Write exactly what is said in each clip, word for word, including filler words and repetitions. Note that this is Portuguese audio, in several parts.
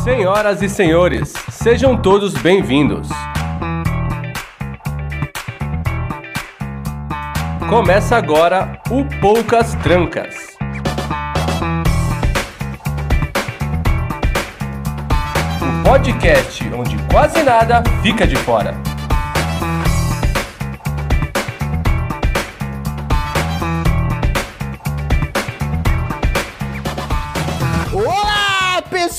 Senhoras e senhores, sejam todos bem-vindos. Começa agora o Poucas Trancas. O podcast onde quase nada fica de fora. Olá,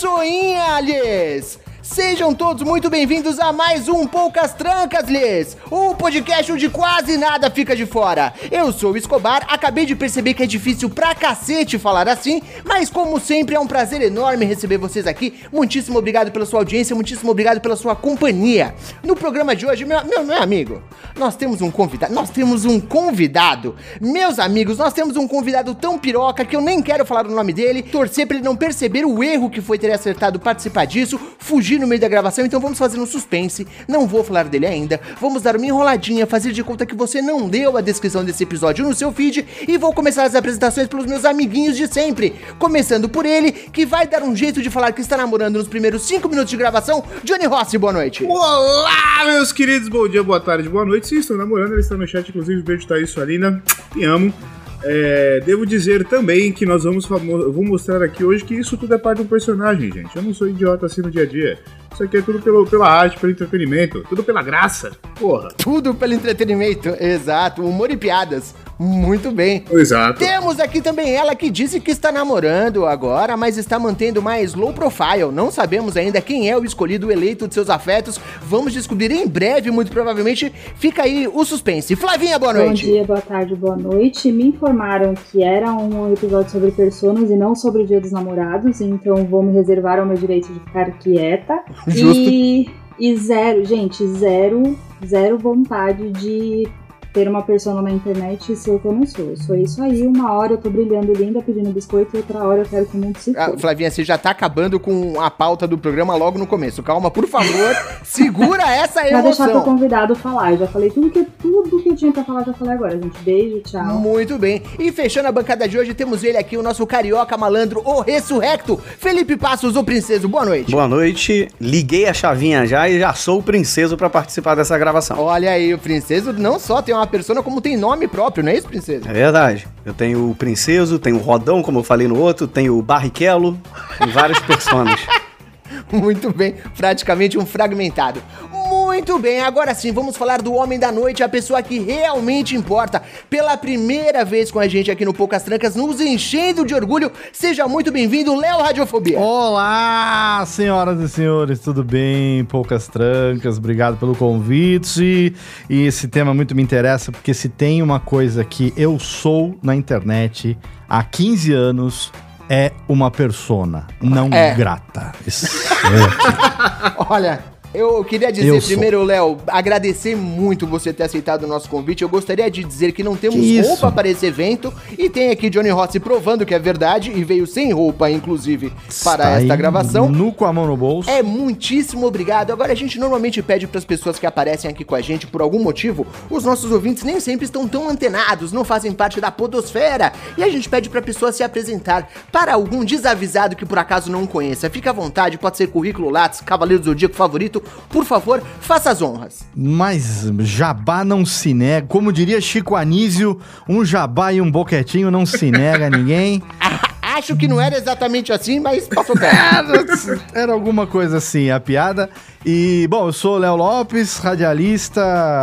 pessoinhas! Sejam todos muito bem-vindos a mais um Poucas Trancas, lhes, o podcast onde quase nada fica de fora. Eu sou o Escobar, acabei de perceber que é difícil pra cacete falar assim, mas como sempre é um prazer enorme receber vocês aqui. Muitíssimo obrigado pela sua audiência, muitíssimo obrigado pela sua companhia. No programa de hoje, meu, meu, meu amigo, nós temos um convidado, nós temos um convidado. Meus amigos, nós temos um convidado tão piroca que eu nem quero falar o nome dele, torcer pra ele não perceber o erro que foi ter acertado participar disso, fugir no meio da gravação, então vamos fazer um suspense, não vou falar dele ainda, vamos dar uma enroladinha, fazer de conta que você não leu a descrição desse episódio no seu feed e vou começar as apresentações pelos meus amiguinhos de sempre, começando por ele, que vai dar um jeito de falar que está namorando nos primeiros cinco minutos de gravação. Johnny Rossi, boa noite. Olá, meus queridos, bom dia, boa tarde, boa noite. Sim, estou namorando, ele está no chat, inclusive, beijo, Thaís, Sualina, te amo. É, devo dizer também que nós vamos eu vou mostrar aqui hoje que isso tudo é parte do personagem, gente. Eu não sou idiota assim no dia a dia. Isso aqui é tudo pelo, pela arte, pelo entretenimento, tudo pela graça, porra. Tudo pelo entretenimento, exato, humor e piadas. Muito bem. Exato. Temos aqui também ela que disse que está namorando agora, mas está mantendo mais low profile. Não sabemos ainda quem é o escolhido, o eleito de seus afetos. Vamos descobrir em breve, muito provavelmente. Fica aí o suspense. Flavinha, boa noite. Bom dia, boa tarde, boa noite. Me informaram que era um episódio sobre personas e não sobre o Dia dos Namorados, então vou me reservar ao meu direito de ficar quieta. Justo. E, e zero, gente, zero, zero vontade de ter uma persona na internet e ser o que eu não sou. Eu sou isso aí, uma hora eu tô brilhando linda pedindo biscoito e outra hora eu quero que o mundo se ah, foda. Flavinha, você já tá acabando com a pauta do programa logo no começo. Calma, por favor, segura essa emoção. Vai deixar pro convidado falar. Eu já falei tudo que, tudo que eu tinha pra falar, já falei agora, gente. Beijo, tchau. Muito bem. E fechando a bancada de hoje, temos ele aqui, o nosso carioca malandro, o ressurrecto, Felipe Passos, o princeso. Boa noite. Boa noite. Liguei a chavinha já e já sou o princeso pra participar dessa gravação. Olha aí, o princeso não só tem uma persona, como tem nome próprio, não é isso, princesa? É verdade. Eu tenho o princeso, tenho o Rodão, como eu falei no outro, tenho o Barrichello, tem várias personas. Muito bem, praticamente um fragmentado. Muito bem, agora sim, vamos falar do homem da noite, a pessoa que realmente importa. Pela primeira vez com a gente aqui no Poucas Trancas, nos enchendo de orgulho. Seja muito bem-vindo, Léo Radiofobia. Olá, senhoras e senhores, tudo bem? Poucas Trancas, obrigado pelo convite. E esse tema muito me interessa, porque se tem uma coisa que eu sou na internet há quinze anos... é uma persona não é. grata. Isso é. Olha, eu queria dizer eu primeiro, Léo, agradecer muito você ter aceitado o nosso convite. Eu gostaria de dizer que não temos que roupa para esse evento. E tem aqui Johnny Rossi provando que é verdade. E veio sem roupa, inclusive, para Está esta gravação. Nu com a mão no bolso. É, muitíssimo obrigado. Agora, a gente normalmente pede para as pessoas que aparecem aqui com a gente, por algum motivo, os nossos ouvintes nem sempre estão tão antenados, não fazem parte da podosfera. E a gente pede para a pessoa se apresentar para algum desavisado que por acaso não conheça. Fica à vontade, pode ser currículo Lattes, Cavaleiro do Zodíaco favorito. Por favor, faça as honras. Mas jabá não se nega. Como diria Chico Anísio, um jabá e um boquetinho não se nega a ninguém. Acho que não era exatamente assim, mas passou perto. Era alguma coisa assim, a piada. E, bom, eu sou o Léo Lopes, radialista,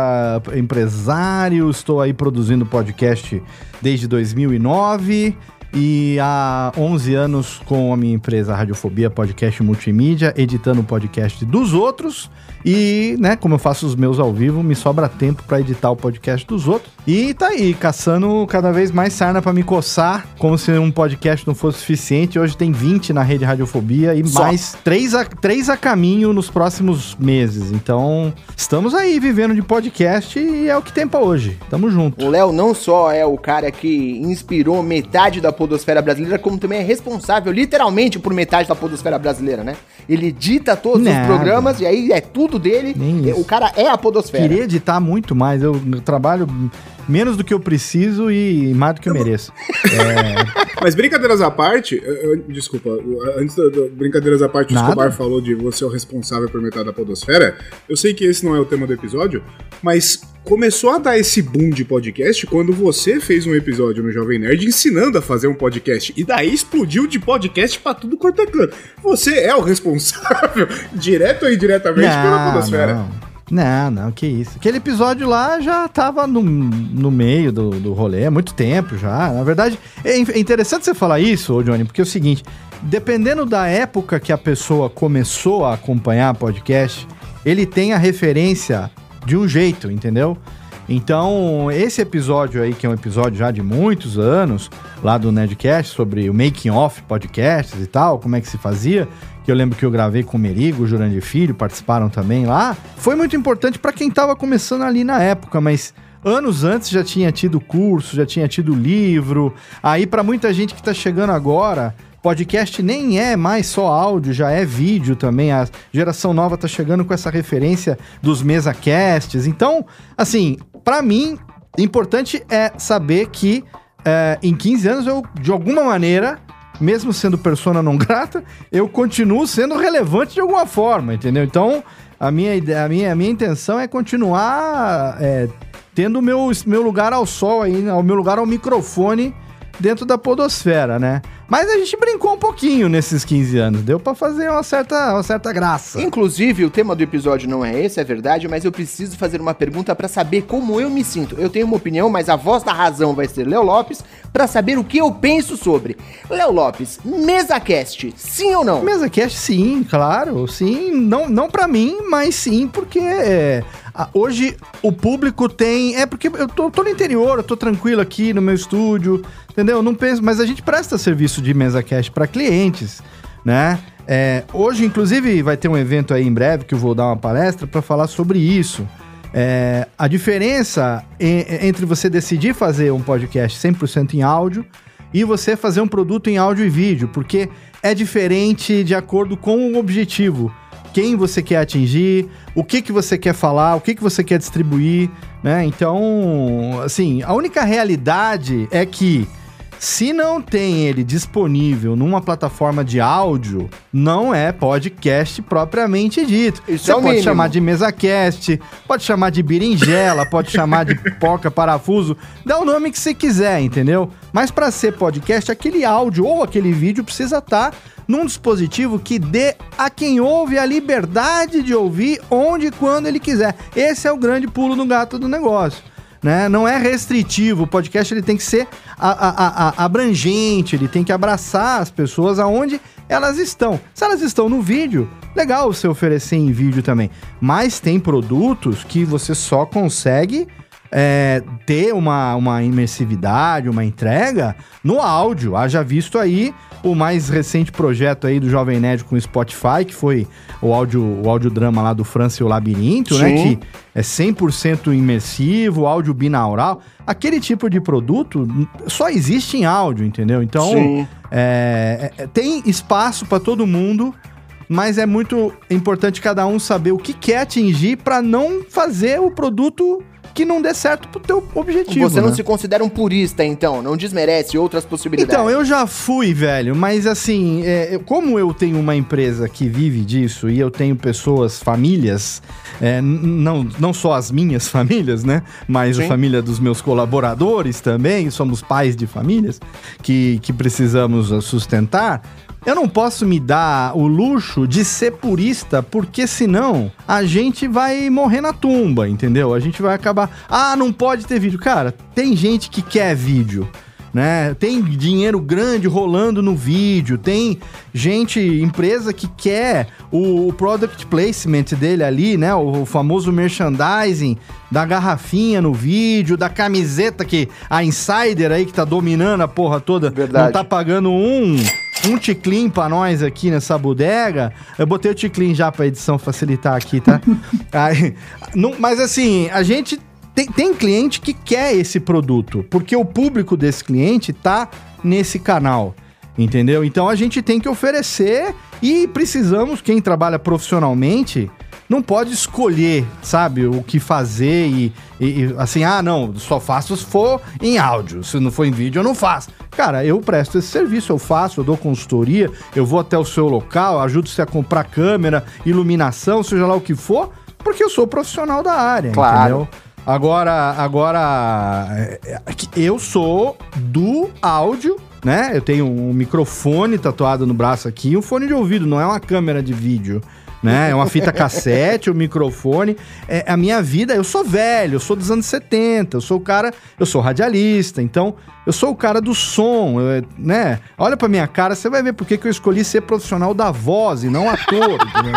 empresário. Estou aí produzindo podcast desde dois mil e nove. E há onze anos com a minha empresa Radiofobia Podcast Multimídia, editando o podcast dos outros. E, né, como eu faço os meus ao vivo, me sobra tempo pra editar o podcast dos outros. E tá aí, caçando cada vez mais sarna pra me coçar, como se um podcast não fosse suficiente. Hoje tem vinte na rede Radiofobia e Só. mais três a, três a caminho nos próximos meses. Então, estamos aí vivendo de podcast e é o que tem pra hoje. Tamo junto. O Léo não só é o cara que inspirou metade da podosfera brasileira, como também é responsável literalmente por metade da podosfera brasileira, né? Ele edita todos Nada. os programas e aí é tudo dele. O cara é a podosfera. Queria editar muito mais. Eu, eu trabalho menos do que eu preciso e mais do que eu mereço. É... Mas brincadeiras à parte, eu, eu, desculpa, antes da brincadeiras à parte, o Nada. Escobar falou de você é o responsável por metade da podosfera. Eu sei que esse não é o tema do episódio, mas começou a dar esse boom de podcast quando você fez um episódio no Jovem Nerd ensinando a fazer um podcast. E daí explodiu de podcast pra tudo quanto é canto. Você é o responsável, direto ou indiretamente, Não, pela podosfera. Não. Não, não, que isso. Aquele episódio lá já tava no, no meio do, do rolê há muito tempo já. Na verdade, é interessante você falar isso, ô Johnny, porque é o seguinte, dependendo da época que a pessoa começou a acompanhar podcast, ele tem a referência de um jeito, entendeu? Então, esse episódio aí, que é um episódio já de muitos anos, lá do Nerdcast, sobre o making of podcasts e tal, como é que se fazia, que eu lembro que eu gravei com o Merigo, o Jurandir Filho, participaram também lá, foi muito importante para quem tava começando ali na época, mas anos antes já tinha tido curso, já tinha tido livro, aí para muita gente que tá chegando agora, podcast nem é mais só áudio, já é vídeo também, a geração nova tá chegando com essa referência dos mesacasts, então, assim, para mim, importante é saber que é, em quinze anos eu, de alguma maneira, mesmo sendo persona não grata, eu continuo sendo relevante de alguma forma, entendeu? Então, a minha, a minha, a minha intenção é continuar é, tendo o meu, meu lugar ao sol aí, o meu lugar ao microfone dentro da podosfera, né? Mas a gente brincou um pouquinho nesses quinze anos, deu pra fazer uma certa, uma certa graça. Inclusive, o tema do episódio não é esse, é verdade, mas eu preciso fazer uma pergunta pra saber como eu me sinto. Eu tenho uma opinião, mas a voz da razão vai ser Léo Lopes, pra saber o que eu penso sobre. Léo Lopes, MesaCast, sim ou não? MesaCast, sim, claro, sim. Não, não pra mim, mas sim porque... É, hoje o público tem... É porque eu tô, tô no interior, eu tô tranquilo aqui no meu estúdio, entendeu? Eu não penso... Mas a gente presta serviço de MesaCast para clientes, né? É, hoje, inclusive, vai ter um evento aí em breve que eu vou dar uma palestra para falar sobre isso. É, a diferença em, entre você decidir fazer um podcast cem por cento em áudio e você fazer um produto em áudio e vídeo, porque é diferente de acordo com o objetivo. Quem você quer atingir, o que, que você quer falar, o que, que você quer distribuir, né? Então, assim, a única realidade é que se não tem ele disponível numa plataforma de áudio, não é podcast propriamente dito. Isso você é o pode mínimo. chamar de MesaCast, pode chamar de berinjela, pode chamar de porca parafuso, dá o nome que você quiser, entendeu? Mas para ser podcast, aquele áudio ou aquele vídeo precisa estar num dispositivo que dê a quem ouve a liberdade de ouvir onde e quando ele quiser. Esse é o grande pulo no gato do negócio. Né? Não é restritivo, o podcast ele tem que ser a, a, a, abrangente, ele tem que abraçar as pessoas aonde elas estão. Se elas estão no vídeo, legal você oferecer em vídeo também, mas tem produtos que você só consegue é, ter uma, uma imersividade, uma entrega no áudio. Haja visto aí o mais recente projeto aí do Jovem Nerd com o Spotify, que foi o, áudio, o audiodrama lá do França e o Labirinto, Sim. né? Que é cem por cento imersivo, áudio binaural. Aquele tipo de produto só existe em áudio, entendeu? Então, é, é, tem espaço para todo mundo, mas é muito importante cada um saber o que quer atingir para não fazer o produto que não dê certo pro teu objetivo. Você não né? se considera um purista, então? Não desmerece outras possibilidades? Então, eu já fui, velho, mas assim, é, eu- como eu tenho uma empresa que vive disso e eu tenho pessoas, famílias, é, n- não, não só as minhas famílias, né? Mas Sim. a família dos meus colaboradores também, somos pais de famílias que, que precisamos uh, sustentar. Eu não posso me dar o luxo de ser purista, porque senão a gente vai morrer na tumba, entendeu? A gente vai acabar... Ah, não pode ter vídeo. Cara, tem gente que quer vídeo, né? Tem dinheiro grande rolando no vídeo, tem gente, empresa que quer o, o product placement dele ali, né? O, o famoso merchandising da garrafinha no vídeo, da camiseta que a Insider aí que tá dominando a porra toda, Verdade. não tá pagando um... Um ticlin pra nós aqui nessa bodega. Eu botei o ticlin já pra edição facilitar aqui, tá? Aí, não, mas assim, a gente tem, tem cliente que quer esse produto, porque o público desse cliente tá nesse canal, entendeu? Então a gente tem que oferecer e precisamos, quem trabalha profissionalmente, não pode escolher, sabe, o que fazer e, e, e assim, ah, não, só faço se for em áudio, se não for em vídeo eu não faço. Cara, eu presto esse serviço, eu faço, eu dou consultoria, eu vou até o seu local, ajudo você a comprar câmera, iluminação, seja lá o que for, porque eu sou profissional da área, claro. Entendeu? Agora, agora, eu sou do áudio, né? Eu tenho um microfone tatuado no braço aqui, um fone de ouvido, não é uma câmera de vídeo, né? É uma fita cassete, um microfone. É, a minha vida, eu sou velho, eu sou dos anos setenta, eu sou o cara, eu sou radialista, então eu sou o cara do som, eu, né? Olha pra minha cara, você vai ver por que que eu escolhi ser profissional da voz e não ator, entendeu?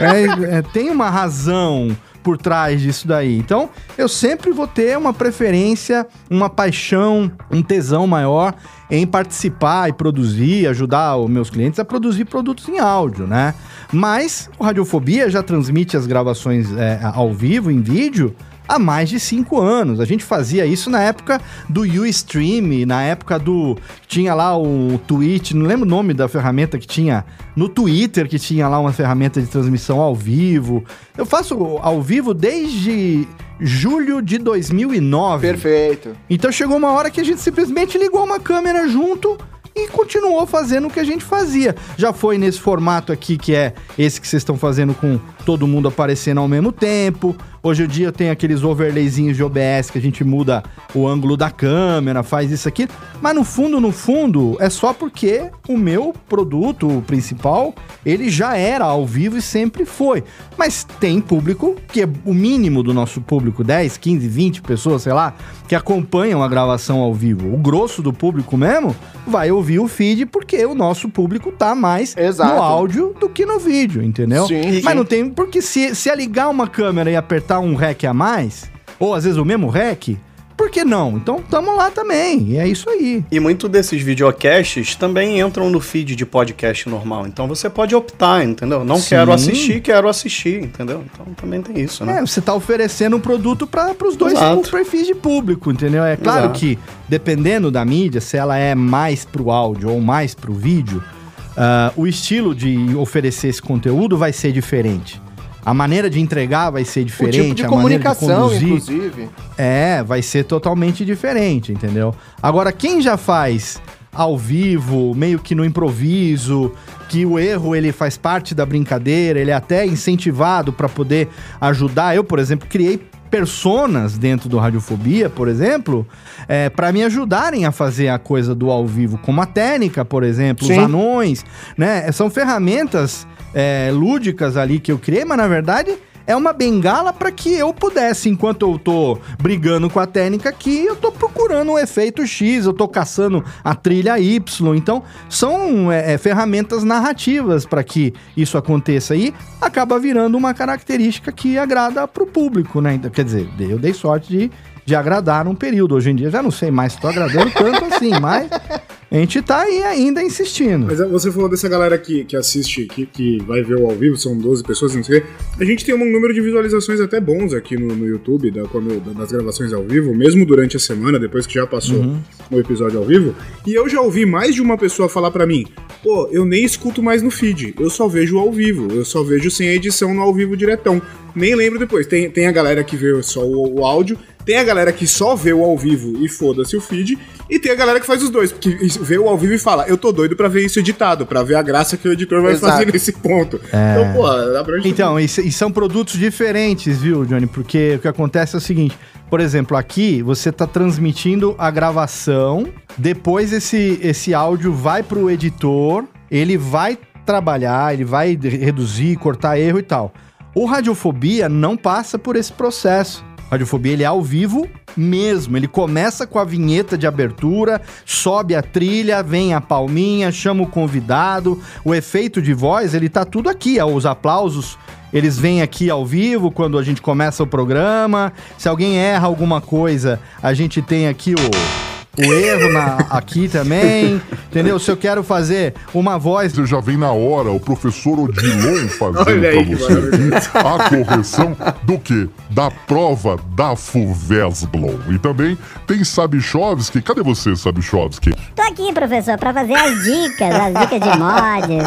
É, é, tem uma razão por trás disso daí. Então, eu sempre vou ter uma preferência, uma paixão, um tesão maior em participar e produzir, ajudar os meus clientes a produzir produtos em áudio, né? Mas o Radiofobia já transmite as gravações é, ao vivo, em vídeo, há mais de cinco anos. A gente fazia isso na época do Ustream, na época do... Tinha lá o Twitch, não lembro o nome da ferramenta que tinha no Twitter, que tinha lá uma ferramenta de transmissão ao vivo. Eu faço ao vivo desde julho de dois mil e nove. Perfeito. Então chegou uma hora que a gente simplesmente ligou uma câmera junto e continuou fazendo o que a gente fazia. Já foi nesse formato aqui, que é esse que vocês estão fazendo com todo mundo aparecendo ao mesmo tempo. Hoje em dia eu tenho aqueles overlayzinhos de O B S que a gente muda o ângulo da câmera, faz isso aqui. Mas no fundo, no fundo, é só porque o meu produto principal, ele já era ao vivo e sempre foi. Mas tem público, que é o mínimo do nosso público, dez, quinze, vinte pessoas, sei lá, que acompanham a gravação ao vivo. O grosso do público mesmo vai ouvir o feed porque o nosso público tá mais Exato. No áudio do que no vídeo, entendeu? Sim, Mas sim. não tem... Porque se, se é ligar uma câmera e apertar um rec a mais, ou às vezes o mesmo rec, por que não? Então tamo lá também, e é isso aí. E muito desses videocasts também entram no feed de podcast normal. Então você pode optar, entendeu? Não Sim. quero assistir, quero assistir, entendeu? Então também tem isso, né? É, você tá oferecendo um produto para os dois Exato. perfis de público, entendeu? É claro Exato. que, dependendo da mídia, se ela é mais pro áudio ou mais pro vídeo, uh, o estilo de oferecer esse conteúdo vai ser diferente. A maneira de entregar vai ser diferente, O tipo de a comunicação, maneira de conduzir, inclusive. É, vai ser totalmente diferente, entendeu? Agora, quem já faz ao vivo, meio que no improviso, que o erro ele faz parte da brincadeira, ele é até incentivado para poder ajudar. Eu, por exemplo, criei personas dentro do Radiofobia, por exemplo, é, para me ajudarem a fazer a coisa do ao vivo, como a técnica, por exemplo, Sim. os anões, né? São ferramentas é, lúdicas ali que eu criei, mas na verdade é uma bengala para que eu pudesse, enquanto eu tô brigando com a técnica aqui, eu tô procurando um efeito X, eu tô caçando a trilha Y. Então, são é, é, ferramentas narrativas para que isso aconteça e acaba virando uma característica que agrada pro público, né? Então, quer dizer, eu dei sorte de, de agradar num período. Hoje em dia, já não sei mais se tô agradando tanto assim, mas a gente tá aí ainda insistindo. Mas você falou dessa galera que, que assiste, que, que vai ver o ao vivo, são doze pessoas, não sei o quê. A gente tem um número de visualizações até bons aqui no, no YouTube, da, quando, das gravações ao vivo, mesmo durante a semana, depois que já passou Uhum. o episódio ao vivo. E eu já ouvi mais de uma pessoa falar pra mim, pô, eu nem escuto mais no feed, eu só vejo o ao vivo, eu só vejo sem edição no ao vivo diretão. Nem lembro depois. Tem, tem a galera que vê só o, o áudio, tem a galera que só vê o ao vivo e foda-se o feed, e tem a galera que faz os dois, porque vê o ao vivo e fala, eu tô doido pra ver isso editado, pra ver a graça que o editor vai Exato. fazer nesse ponto. É. Então, pô, dá pra gente... Então, e, e são produtos diferentes, viu, Johnny? Porque o que acontece é o seguinte, por exemplo, aqui você tá transmitindo a gravação, depois esse, esse áudio vai pro editor, ele vai trabalhar, ele vai reduzir, cortar erro e tal. O Radiofobia não passa por esse processo. O Radiofobia, ele é ao vivo mesmo. Ele começa com a vinheta de abertura, sobe a trilha, vem a palminha, chama o convidado. O efeito de voz, ele tá tudo aqui. Os aplausos, eles vêm aqui ao vivo quando a gente começa o programa. Se alguém erra alguma coisa, a gente tem aqui o... O erro na, aqui também, entendeu? Se eu quero fazer uma voz... Você já vem na hora, o professor Odilon fazendo Olha aí, pra que você a correção do quê? Da prova da Fuvesglon. E também tem Sabichovski. Cadê você, Sabichovski? Tô aqui, professor, pra fazer as dicas, as dicas de mods,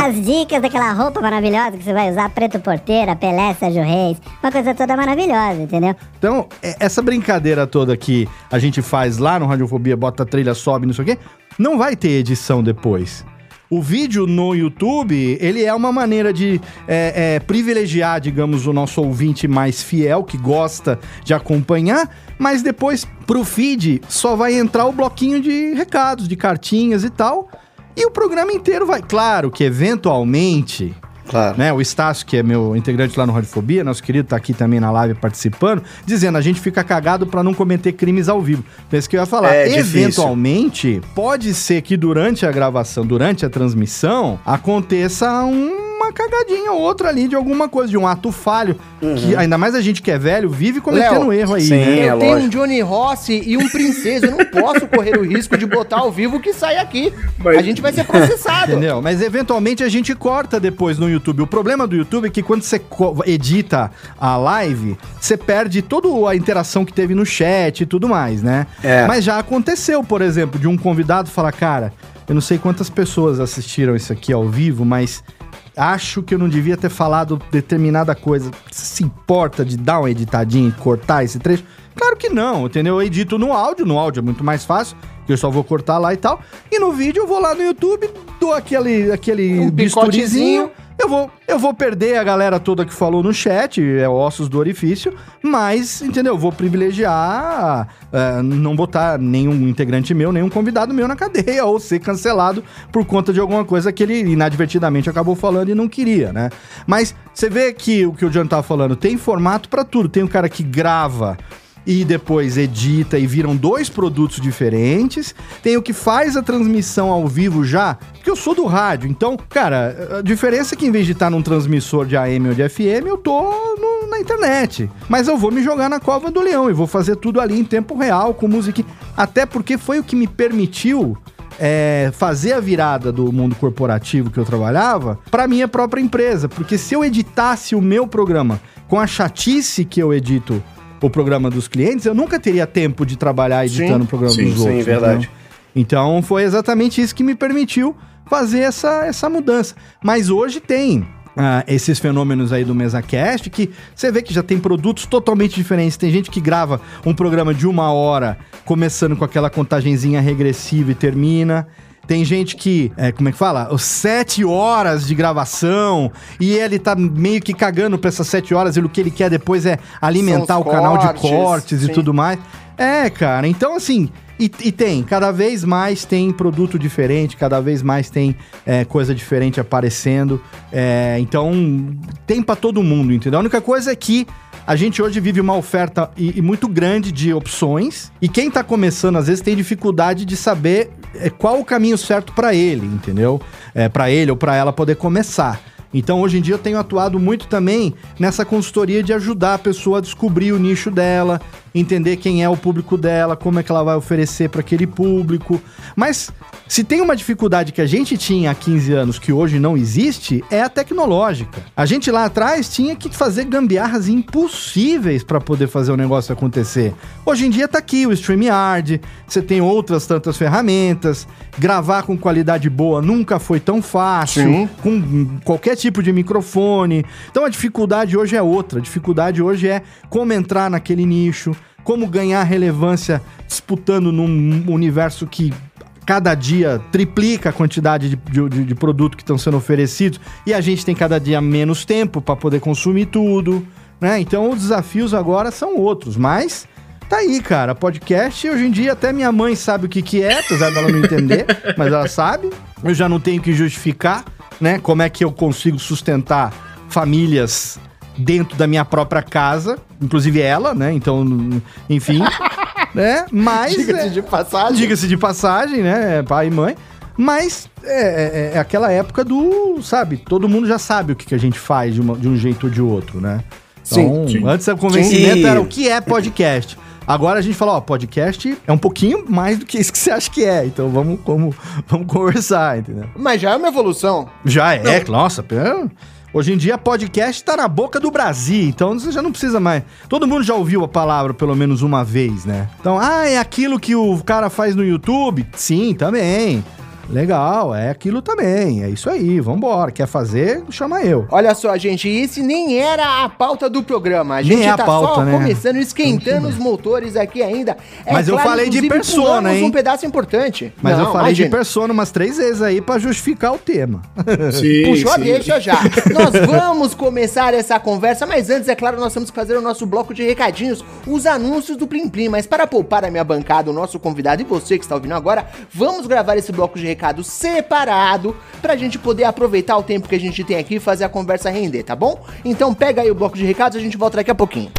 as dicas daquela roupa maravilhosa que você vai usar, Preto Porteira, Pelé, Sérgio Reis, uma coisa toda maravilhosa, entendeu? Então, essa brincadeira toda que a gente faz lá no Radiofobia, bota a trilha, sobe, não sei o quê, não vai ter edição depois. O vídeo no YouTube, ele é uma maneira de é, é, privilegiar, digamos, o nosso ouvinte mais fiel, que gosta de acompanhar, mas depois, pro feed, só vai entrar o bloquinho de recados, de cartinhas e tal, e o programa inteiro vai... Claro que, eventualmente... Claro. Né, o Estácio, que é meu integrante lá no Radiofobia, nosso querido, tá aqui também na live participando, dizendo, a gente fica cagado pra não cometer crimes ao vivo. Então, isso que eu ia falar. É Eventualmente, difícil. Pode ser que durante a gravação, durante a transmissão, aconteça uma cagadinha ou outra ali de alguma coisa, de um ato falho. Uhum. Que ainda mais a gente que é velho, vive cometendo Léo, erro aí, sim, né? é Eu tenho lógico. um Johnny Rossi e um Princesa, eu não posso correr o risco de botar ao vivo o que sai aqui. Mas- A gente vai ser processado. Entendeu? Mas eventualmente a gente corta depois no YouTube. O problema do YouTube é que quando você co- edita a live, você perde toda a interação que teve no chat e tudo mais, né? É. Mas já aconteceu, por exemplo, de um convidado falar, cara, eu não sei quantas pessoas assistiram isso aqui ao vivo, mas acho que eu não devia ter falado determinada coisa. Você se importa de dar uma editadinha e cortar esse trecho? Claro que não, entendeu? Eu edito no áudio, no áudio é muito mais fácil, que eu só vou cortar lá e tal. E no vídeo eu vou lá no YouTube, dou aquele, aquele Um bisturizinho. picotezinho. Eu vou, eu vou perder a galera toda que falou no chat, é ossos do orifício, mas, entendeu? Eu vou privilegiar é, não botar nenhum integrante meu, nenhum convidado meu na cadeia, ou ser cancelado por conta de alguma coisa que ele inadvertidamente acabou falando e não queria, né? Mas você vê que o que o John tava falando, tem formato pra tudo. Tem um cara que grava e depois edita e viram dois produtos diferentes. Tem o que faz a transmissão ao vivo já, porque eu sou do rádio, então, cara, a diferença é que em vez de estar num transmissor de A M ou de F M, eu tô no- na internet. Mas eu vou me jogar na cova do leão e vou fazer tudo ali em tempo real, com música. Até porque foi o que me permitiu é, fazer a virada do mundo corporativo que eu trabalhava pra minha própria empresa. Porque se eu editasse o meu programa com a chatice que eu edito o programa dos clientes, eu nunca teria tempo de trabalhar editando Sim, o programa sim, dos sim, outros. verdade. entendeu? Então foi exatamente isso que me permitiu fazer essa, essa mudança. Mas hoje tem ah, esses fenômenos aí do MesaCast, que você vê que já tem produtos totalmente diferentes. Tem gente que grava um programa de uma hora, começando com aquela contagenzinha regressiva e termina. Tem gente que, é, como é que fala? Os sete horas de gravação, e ele tá meio que cagando pra essas sete horas, e o que ele quer depois é alimentar São o os canal de cortes, cortes e sim. tudo mais. É, cara, então assim, e, e tem, cada vez mais tem produto diferente, cada vez mais tem é, coisa diferente aparecendo, é, então tem pra todo mundo, entendeu? A única coisa é que a gente hoje vive uma oferta e, e muito grande de opções, e quem tá começando às vezes tem dificuldade de saber é, qual o caminho certo pra ele, entendeu? É, para ele ou pra ela poder começar. Então, hoje em dia, eu tenho atuado muito também nessa consultoria de ajudar a pessoa a descobrir o nicho dela, entender quem é o público dela, como é que ela vai oferecer para aquele público. Mas, se tem uma dificuldade que a gente tinha há quinze anos, que hoje não existe, é a tecnológica. A gente lá atrás tinha que fazer gambiarras impossíveis para poder fazer o negócio acontecer. Hoje em dia tá aqui o StreamYard, você tem outras tantas ferramentas, gravar com qualidade boa nunca foi tão fácil, Sim. com qualquer tipo de microfone. Então a dificuldade hoje é outra. A dificuldade hoje é como entrar naquele nicho, como ganhar relevância disputando num universo que cada dia triplica a quantidade de, de, de produto que estão sendo oferecidos, e a gente tem cada dia menos tempo para poder consumir tudo, né? Então os desafios agora são outros, mas tá aí, cara. Podcast, hoje em dia, até minha mãe sabe o que que é, apesar dela não entender, mas ela sabe. Eu já não tenho que justificar, né? Como é que eu consigo sustentar famílias dentro da minha própria casa, inclusive ela, né? Então, enfim, né? Mas... Diga-se é, de passagem. Diga-se de passagem, né? Pai e mãe. Mas é, é, é aquela época do, sabe? Todo mundo já sabe o que, que a gente faz de, uma- de um jeito ou de outro, né? Então, Sim, sim. antes o convencimento Sim. era o que é podcast. Agora a gente fala, ó, podcast é um pouquinho mais do que isso que você acha que é. Então vamos, vamos, vamos conversar, entendeu? Mas já é uma evolução. Já é, nossa. pera- Hoje em dia, podcast tá na boca do Brasil, então você já não precisa mais... Todo mundo já ouviu a palavra pelo menos uma vez, né? Então, ah, é aquilo que o cara faz no YouTube? Sim, também. Legal, é aquilo também, é isso aí, vambora. Quer fazer, chama eu. Olha só, gente, esse nem era a pauta do programa. A gente Nem é a tá pauta, só né? começando, esquentando os motores aqui ainda. É Mas eu falei de inclusive, Persona, pulamos hein? um pedaço importante. Mas Não, eu falei imagina. de Persona umas três vezes aí pra justificar o tema. Sim, Puxou a sim. deixa já. Nós vamos começar essa conversa, mas antes, é claro, nós temos que fazer o nosso bloco de recadinhos, os anúncios do Plim Plim. Mas para poupar a minha bancada, o nosso convidado e você que está ouvindo agora, vamos gravar esse bloco de recados separado pra gente poder aproveitar o tempo que a gente tem aqui e fazer a conversa render, tá bom? Então pega aí o bloco de recados e a gente volta daqui a pouquinho.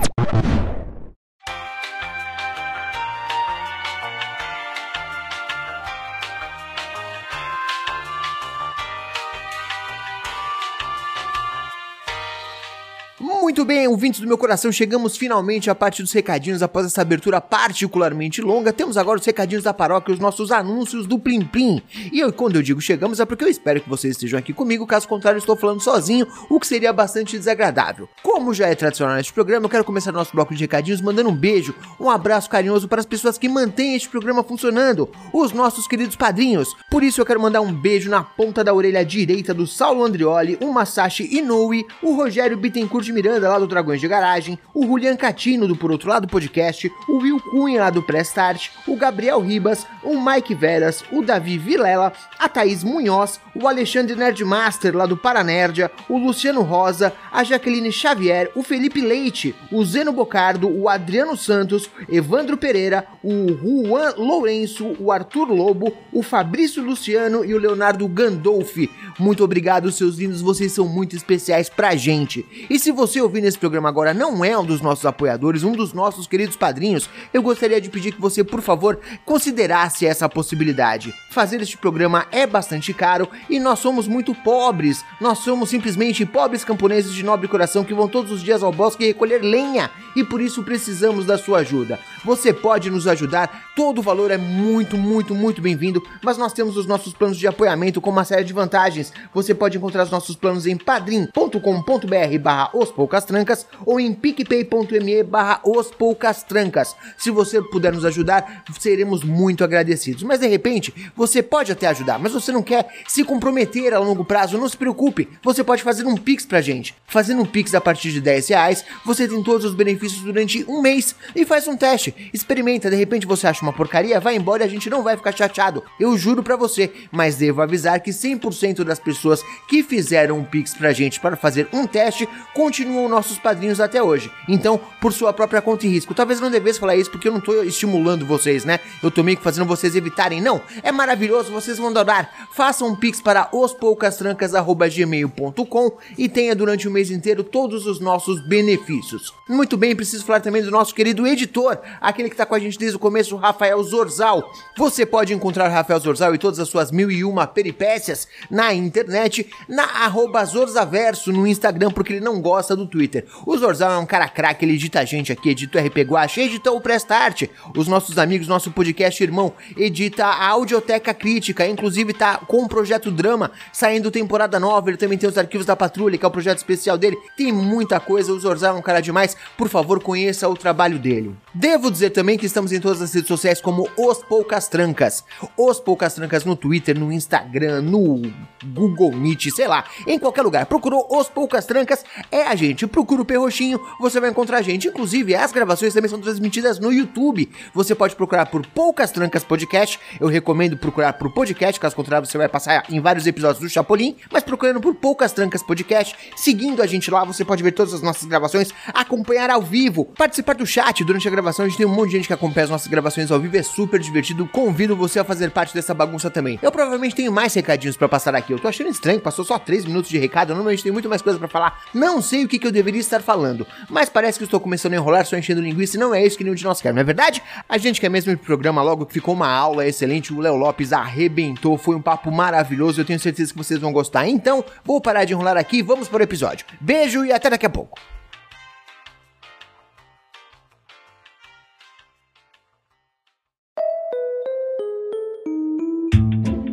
Muito bem, ouvintes do meu coração, chegamos finalmente à parte dos recadinhos após essa abertura particularmente longa. Temos agora os recadinhos da paróquia, os nossos anúncios do Plim Plim. E eu, quando eu digo chegamos é porque eu espero que vocês estejam aqui comigo, caso contrário eu estou falando sozinho, o que seria bastante desagradável. Como já é tradicional neste programa, eu quero começar nosso bloco de recadinhos mandando um beijo, um abraço carinhoso para as pessoas que mantêm este programa funcionando, os nossos queridos padrinhos. Por isso eu quero mandar um beijo na ponta da orelha direita do Saulo Andrioli, o Masashi Inoue, o Rogério Bittencourt de Miranda, lá do Dragões de Garagem, o Julian Catino do Por Outro Lado Podcast, o Will Cunha lá do Prestart, o Gabriel Ribas, o Mike Veras, o Davi Vilela, a Thaís Munhoz, o Alexandre Nerdmaster lá do Paranerdia, o Luciano Rosa, a Jaqueline Xavier, o Felipe Leite, o Zeno Bocardo, o Adriano Santos, Evandro Pereira, o Juan Lourenço, o Arthur Lobo, o Fabrício Luciano e o Leonardo Gandolfi. Muito obrigado, seus lindos, vocês são muito especiais pra gente. E se você ouvir nesse programa agora não é um dos nossos apoiadores, um dos nossos queridos padrinhos, eu gostaria de pedir que você, por favor, considerasse essa possibilidade. Fazer este programa é bastante caro e nós somos muito pobres. Nós somos simplesmente pobres camponeses de nobre coração que vão todos os dias ao bosque recolher lenha e por isso precisamos da sua ajuda. Você pode nos ajudar, todo o valor é muito, muito, muito bem-vindo, mas nós temos os nossos planos de apoiamento com uma série de vantagens. Você pode encontrar os nossos planos em padrim ponto com ponto br barra os poucas trancas ou em picpay ponto me barra os poucas trancas. Se você puder nos ajudar, seremos muito agradecidos. Mas de repente, você pode até ajudar, mas você não quer se comprometer a longo prazo, não se preocupe. Você pode fazer um Pix pra gente. Fazendo um Pix a partir de dez reais, você tem todos os benefícios durante um mês e faz um teste. Experimenta, de repente você acha uma porcaria, vai embora e a gente não vai ficar chateado. Eu juro pra você, mas devo avisar que cem por cento das pessoas que fizeram um Pix pra gente para fazer um teste, continuam nossos padrinhos até hoje. Então, por sua própria conta e risco. Talvez não devesse falar isso porque eu não tô estimulando vocês, né? Eu tô meio que fazendo vocês evitarem. Não, é maravilhoso, vocês vão adorar. Façam um Pix para os poucas trancas arroba gmail ponto com e tenha durante o mês inteiro todos os nossos benefícios. Muito bem, preciso falar também do nosso querido editor, aquele que tá com a gente desde o começo, o Rafael Zorzal. Você pode encontrar o Rafael Zorzal e todas as suas mil e uma peripécias na internet, na arroba Zorzaverso no Instagram, porque ele não gosta do Twitter. O Zorzal é um cara craque, ele edita a gente aqui, edita o R P Guacha, edita o Prestart, os nossos amigos, nosso podcast irmão, edita a Audioteca Crítica, inclusive tá com o Projeto Drama, saindo temporada nova, ele também tem os Arquivos da Patrulha, que é o projeto especial dele, tem muita coisa, o Zorzal é um cara demais, por favor, conheça o trabalho dele. Devo dizer também que estamos em todas as redes sociais como Os Poucas Trancas, Os Poucas Trancas no Twitter, no Instagram, no Google Meet, sei lá, em qualquer lugar, procurou Os Poucas Trancas, é a gente, procura o Perroxinho, você vai encontrar a gente, inclusive as gravações também são transmitidas no YouTube, você pode procurar por Poucas Trancas Podcast, eu recomendo procurar por podcast, caso contrário você vai passar em vários episódios do Chapolin, mas procurando por Poucas Trancas Podcast, seguindo a gente lá, você pode ver todas as nossas gravações, acompanhar ao vivo, participar do chat durante a gravação, a gente tem um monte de gente que acompanha as nossas gravações ao vivo, é super divertido, convido você a fazer parte dessa bagunça também. Eu provavelmente tenho mais recadinhos pra passar aqui, eu tô achando estranho, passou só três minutos de recado, normalmente tem muito mais coisa pra falar, não sei o que, que eu deveria estar falando, mas parece que eu estou começando a enrolar, só enchendo linguiça e não é isso que nenhum de nós quer, não é verdade? A gente quer mesmo ir pro programa logo, que ficou uma aula excelente, o Léo Lopes arrebentou, foi um papo maravilhoso, eu tenho certeza que vocês vão gostar, então vou parar de enrolar aqui, vamos para o episódio. Beijo e até daqui a pouco.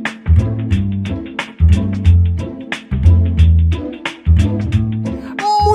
Muito bem,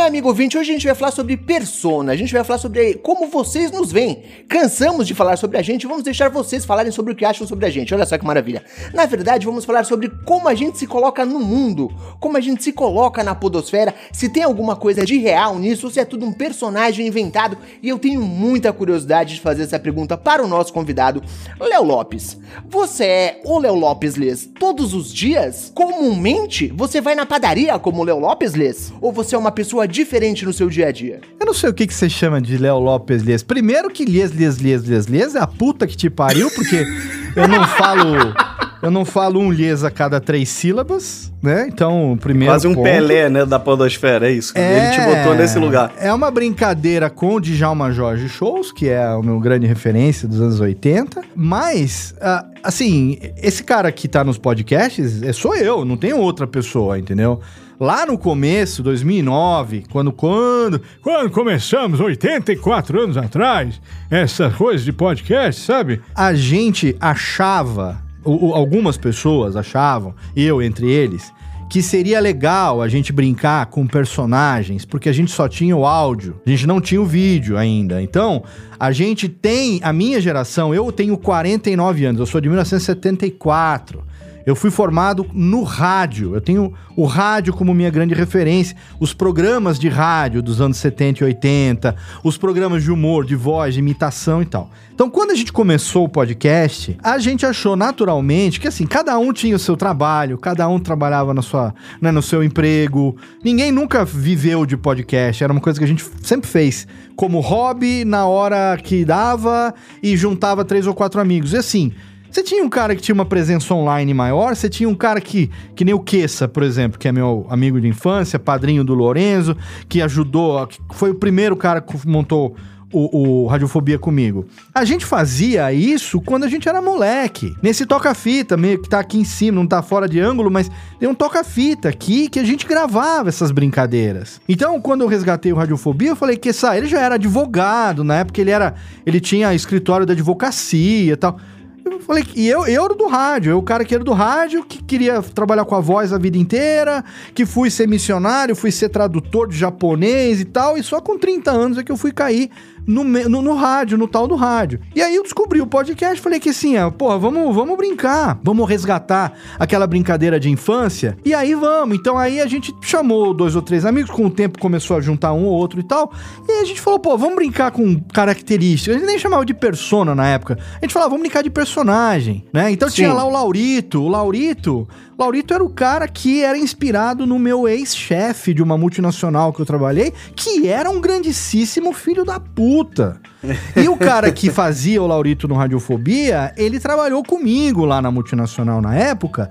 amigo ouvinte, hoje a gente vai falar sobre persona, a gente vai falar sobre como vocês nos veem. Cansamos de falar sobre a gente, vamos deixar vocês falarem sobre o que acham sobre a gente, olha só que maravilha. Na verdade, vamos falar sobre como a gente se coloca no mundo, como a gente se coloca na podosfera, se tem alguma coisa de real nisso, ou se é tudo um personagem inventado, e eu tenho muita curiosidade de fazer essa pergunta para o nosso convidado, Léo Lopes. Você é o Léo Lopes Lês todos os dias? Comumente, você vai na padaria como o Léo Lopes Lês? Ou você é uma pessoa diferente no seu dia a dia? Eu não sei o que, que você chama de Léo Lopes Lês. Primeiro que Lês, Lês, Lês, Lês, Lês é a puta que te pariu, porque eu não falo... Eu não falo um Lês a cada três sílabas, né? Então, o primeiro Quase um ponto... Pelé, né, da podosfera, é isso. É, ele te botou nesse lugar. É uma brincadeira com o Djalma Jorge Shows, que é o meu grande referência dos anos oitenta. Mas, uh, assim, esse cara que tá nos podcasts é sou eu, não tem outra pessoa, entendeu? Lá no começo, dois mil e nove, quando, quando, quando começamos, oitenta e quatro anos atrás, essa coisa de podcast, sabe? A gente achava... O, o, algumas pessoas achavam, eu entre eles, que seria legal a gente brincar com personagens, porque a gente só tinha o áudio, a gente não tinha o vídeo ainda. Então, a gente tem, a minha geração, eu tenho quarenta e nove anos, eu sou de mil novecentos e setenta e quatro. Eu fui formado no rádio, eu tenho o rádio como minha grande referência, os programas de rádio dos anos setenta e oitenta, os programas de humor, de voz, de imitação e tal. Então, quando a gente começou o podcast, a gente achou naturalmente que, assim, cada um tinha o seu trabalho, cada um trabalhava na sua, né, no seu emprego, ninguém nunca viveu de podcast, era uma coisa que a gente sempre fez como hobby, na hora que dava e juntava três ou quatro amigos, e assim... Você tinha um cara que tinha uma presença online maior, você tinha um cara que, que nem o Kessa, por exemplo, que é meu amigo de infância, padrinho do Lorenzo, que ajudou, que foi o primeiro cara que montou o, o Radiofobia comigo. A gente fazia isso quando a gente era moleque. Nesse toca-fita, meio que tá aqui em cima, não tá fora de ângulo, mas tem um toca-fita aqui que a gente gravava essas brincadeiras. Então, quando eu resgatei o Radiofobia, eu falei que essa, ele já era advogado, na época ele era, ele tinha escritório de advocacia e tal. Eu falei, e eu, eu era do rádio, eu o cara que era do rádio, que queria trabalhar com a voz a vida inteira, que fui ser missionário, fui ser tradutor de japonês e tal, e só com trinta anos é que eu fui cair no, no, no rádio, no tal do rádio. E aí eu descobri o podcast, falei que assim, ó, porra, vamos, vamos brincar, vamos resgatar aquela brincadeira de infância, e aí vamos. Então aí a gente chamou dois ou três amigos, com o tempo começou a juntar um ou outro e tal, e aí a gente falou, pô, vamos brincar com características, a gente nem chamava de persona na época, a gente falava, vamos brincar de personagem, né? Então Sim. tinha lá o Laurito, o Laurito... Laurito era o cara que era inspirado no meu ex-chefe de uma multinacional que eu trabalhei, que era um grandíssimo filho da puta. E o cara que fazia o Laurito no Radiofobia, ele trabalhou comigo lá na multinacional na época,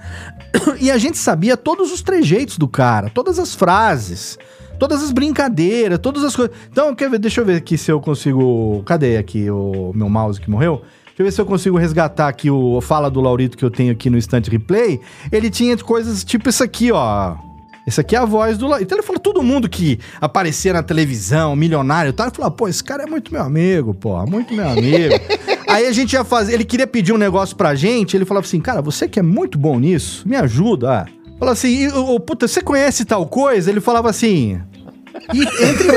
e a gente sabia todos os trejeitos do cara, todas as frases, todas as brincadeiras, todas as coisas. Então, quer ver, deixa eu ver aqui se eu consigo... Cadê aqui o meu mouse que morreu? Deixa eu ver se eu consigo resgatar aqui o Fala do Laurito que eu tenho aqui no Instant Replay. Ele tinha coisas tipo isso aqui, ó. Esse aqui é a voz do Laurito. Então ele falou, todo mundo que aparecia na televisão, milionário e tal, ele falou, pô, esse cara é muito meu amigo, pô, muito meu amigo. Aí a gente ia fazer, ele queria pedir um negócio pra gente, ele falava assim, cara, você que é muito bom nisso, me ajuda. Falou assim, oh, puta, você conhece tal coisa? Ele falava assim... E entre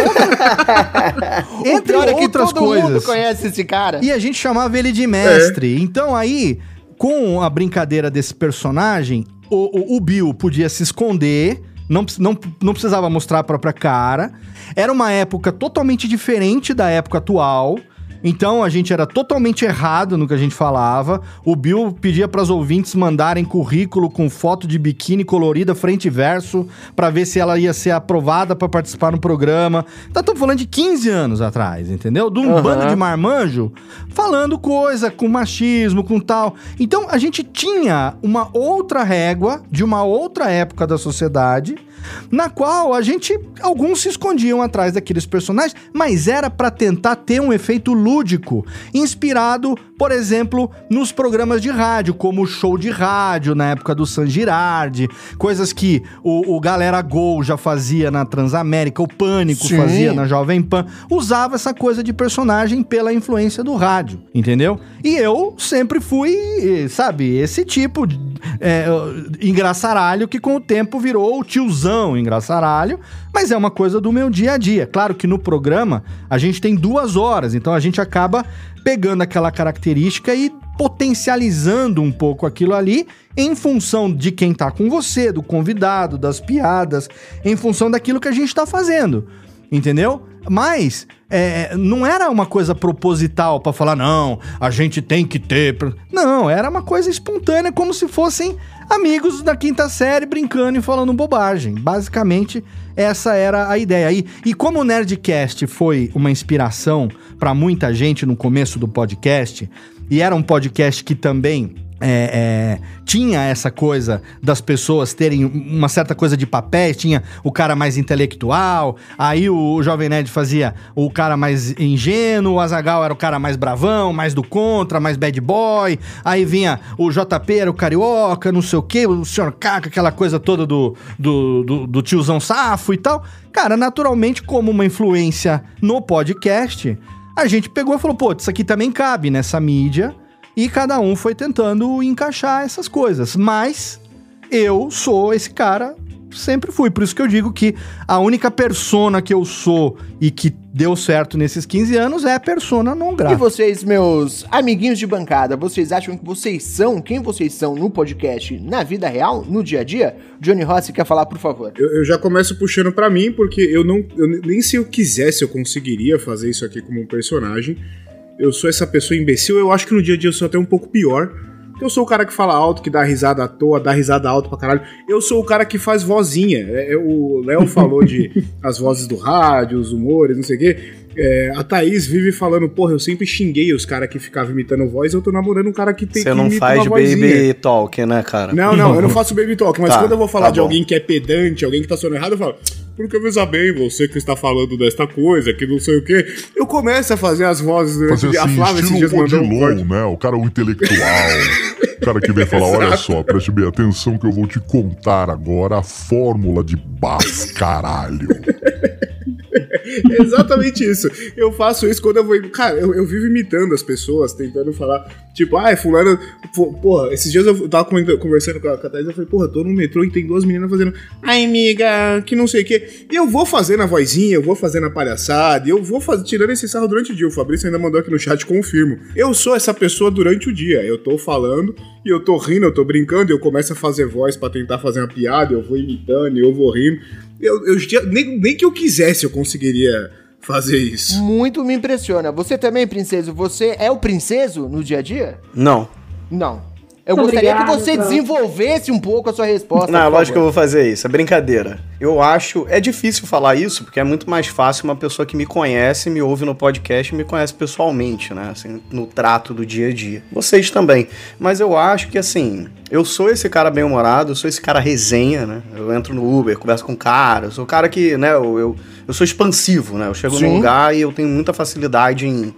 outras, entre o pior outras é que todo coisas. mundo conhece esse cara. E a gente chamava ele de mestre. É. Então aí, com a brincadeira desse personagem, o, o, o Bill podia se esconder, não, não, não precisava mostrar a própria cara. Era uma época totalmente diferente da época atual. Então a gente era totalmente errado no que a gente falava. O Bill pedia para os ouvintes mandarem currículo com foto de biquíni colorida frente e verso para ver se ela ia ser aprovada para participar no programa. Então estamos falando de quinze anos atrás, entendeu? De um uhum. bando de marmanjo falando coisa com machismo, com tal. Então a gente tinha uma outra régua de uma outra época da sociedade, na qual a gente, alguns se escondiam atrás daqueles personagens, mas era para tentar ter um efeito lúdico, inspirado, por exemplo, nos programas de rádio, como o Show de Rádio, na época do San Girardi, coisas que o, o Galera Gol já fazia na Transamérica, o Pânico Sim. fazia na Jovem Pan, usava essa coisa de personagem pela influência do rádio, entendeu? E eu sempre fui, sabe, esse tipo de é, engraçaralho que com o tempo virou o tiozão engraçaralho, mas é uma coisa do meu dia a dia. Claro que no programa a gente tem duas horas, então a gente acaba pegando aquela característica e potencializando um pouco aquilo ali em função de quem tá com você, do convidado, das piadas, em função daquilo que a gente tá fazendo, entendeu? Mas é, não era uma coisa proposital pra falar, não, a gente tem que ter... Não, era uma coisa espontânea, como se fossem amigos da quinta série brincando e falando bobagem. Basicamente, essa era a ideia. E, e como o Nerdcast foi uma inspiração pra muita gente no começo do podcast, e era um podcast que também... É, é, tinha essa coisa das pessoas terem uma certa coisa de papéis, tinha o cara mais intelectual, aí o, o Jovem Nerd fazia o cara mais ingênuo, o Azaghal era o cara mais bravão, mais do contra, mais bad boy, aí vinha o J P, era o carioca, não sei o que, o senhor Caca, aquela coisa toda do, do, do, do tiozão safo e tal. Cara, naturalmente, como uma influência no podcast, a gente pegou e falou, pô, isso aqui também cabe nessa mídia. E cada um foi tentando encaixar essas coisas. Mas eu sou esse cara, sempre fui. Por isso que eu digo que a única persona que eu sou e que deu certo nesses quinze anos é a persona non grata. E vocês, meus amiguinhos de bancada, vocês acham que vocês são quem vocês são no podcast, na vida real, no dia a dia? Johnny Rossi quer falar, por favor. Eu, eu já começo puxando pra mim, porque eu não, eu nem se eu quisesse eu conseguiria fazer isso aqui como um personagem. Eu sou essa pessoa imbecil, eu acho que no dia a dia eu sou até um pouco pior. Eu sou o cara que fala alto, que dá risada à toa, dá risada alto pra caralho. Eu sou o cara que faz vozinha. É, é, o Léo falou de as vozes do rádio, os humores, não sei o quê. É, a Thaís vive falando, porra, eu sempre xinguei os caras que ficavam imitando voz, eu tô namorando um cara que tem Você que não imitar faz uma vozinha. baby talk, né, cara? Não, não, eu não faço baby talk, mas Tá, quando eu vou falar tá de bom. alguém que é pedante, alguém que tá sonhando errado, eu falo, porque veja bem, você que está falando desta coisa, que não sei o quê. Eu começo a fazer as vozes durante Fazer o dia. assim, A Flávia esses dias estilo mandou um Odilon, corte. né? O cara o intelectual. O cara que vem falar, olha só, preste bem atenção que eu vou te contar agora a fórmula de Bas, caralho. É exatamente isso. Eu faço isso quando eu vou... Cara, eu, eu vivo imitando as pessoas, tentando falar, tipo, ah, fulano... pô- Porra, esses dias eu tava coment- conversando com a, com a Thaís, eu falei, porra, tô no metrô e tem duas meninas fazendo, ai, amiga, que não sei o quê. E eu vou fazendo a vozinha, eu vou fazendo a palhaçada, eu vou faz... tirando esse sarro durante o dia. O Fabrício ainda mandou aqui no chat, confirmo. Eu sou essa pessoa durante o dia. Eu tô falando e eu tô rindo, eu tô brincando, eu começo a fazer voz pra tentar fazer uma piada, eu vou imitando, eu vou rindo. Eu, eu, já- nem, nem que eu quisesse eu conseguiria fazer isso. Muito me impressiona. Você também, princeso, você é o princeso no dia a dia? Não. Não. Eu Muito gostaria obrigada, que você pronto. desenvolvesse um pouco a sua resposta. Não, por lógico que eu favor. vou fazer isso, é brincadeira. Eu acho, é difícil falar isso, porque é muito mais fácil uma pessoa que me conhece, me ouve no podcast e me conhece pessoalmente, né, assim, no trato do dia a dia. Vocês também. Mas eu acho que, assim, eu sou esse cara bem-humorado, eu sou esse cara resenha, né, eu entro no Uber, converso com o cara, eu sou o cara que, né, eu, eu, eu sou expansivo, né, eu chego Sim. num lugar e eu tenho muita facilidade em...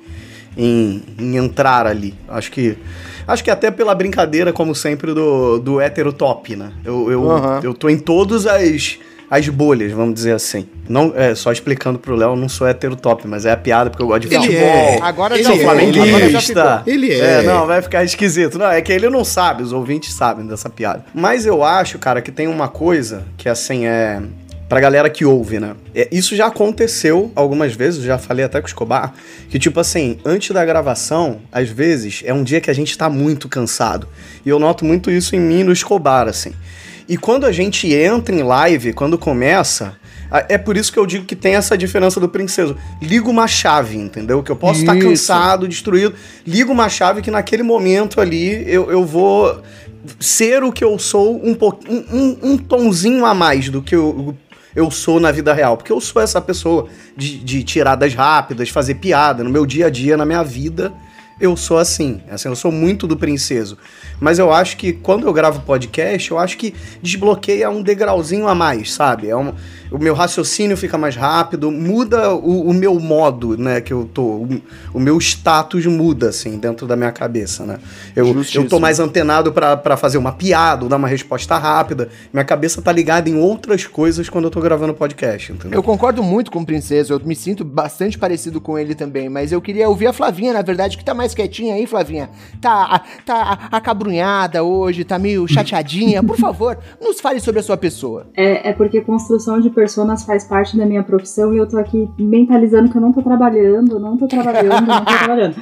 Em, em entrar ali. Acho que acho que até pela brincadeira, como sempre, do, do hétero top, né? Eu, eu, Aham. eu tô em todas as, as bolhas, vamos dizer assim. Não, é, só explicando pro Léo, eu não sou hétero top, mas é a piada porque eu gosto de Ele futebol. é. Agora Ele já Sou é. foi, agora já flamenguista. ficou. Ele é. É, não, vai ficar esquisito. Não, é que ele não sabe, os ouvintes sabem dessa piada. Mas eu acho, cara, que tem uma coisa que, assim, é... Pra galera que ouve, né? É, isso já aconteceu algumas vezes, eu já falei até com o Escobar, que tipo assim, antes da gravação, às vezes, é um dia que a gente tá muito cansado. E eu noto muito isso em mim e no Escobar, assim. E quando a gente entra em live, quando começa... a- É por isso que eu digo que tem essa diferença do princeso. Ligo uma chave, entendeu? Que eu posso estar Isso. cansado, destruído. Ligo uma chave que naquele momento ali eu, eu vou ser o que eu sou um, po- um, um, um tonzinho a mais do que eu, eu sou na vida real. Porque eu sou essa pessoa de, de tiradas rápidas, fazer piada. No meu dia a dia, na minha vida, eu sou assim. Assim, eu sou muito do princeso. Mas eu acho que quando eu gravo podcast, eu acho que desbloqueia um degrauzinho a mais, sabe? É um, o meu raciocínio fica mais rápido, muda o, o meu modo, né, que eu tô... O, o meu status muda, assim, dentro da minha cabeça, né? Eu, Justíssimo. eu tô mais antenado pra, pra fazer uma piada, ou dar uma resposta rápida. Minha cabeça tá ligada em outras coisas quando eu tô gravando podcast, entendeu? Eu concordo muito com o Princeso, eu me sinto bastante parecido com ele também, mas eu queria ouvir a Flavinha, na verdade, que tá mais mais quietinha aí, Flavinha? Tá, tá acabrunhada hoje, tá meio chateadinha? Por favor, nos fale sobre a sua pessoa. É, é porque construção de personas faz parte da minha profissão e eu tô aqui mentalizando que eu não tô trabalhando, não tô trabalhando, não tô trabalhando.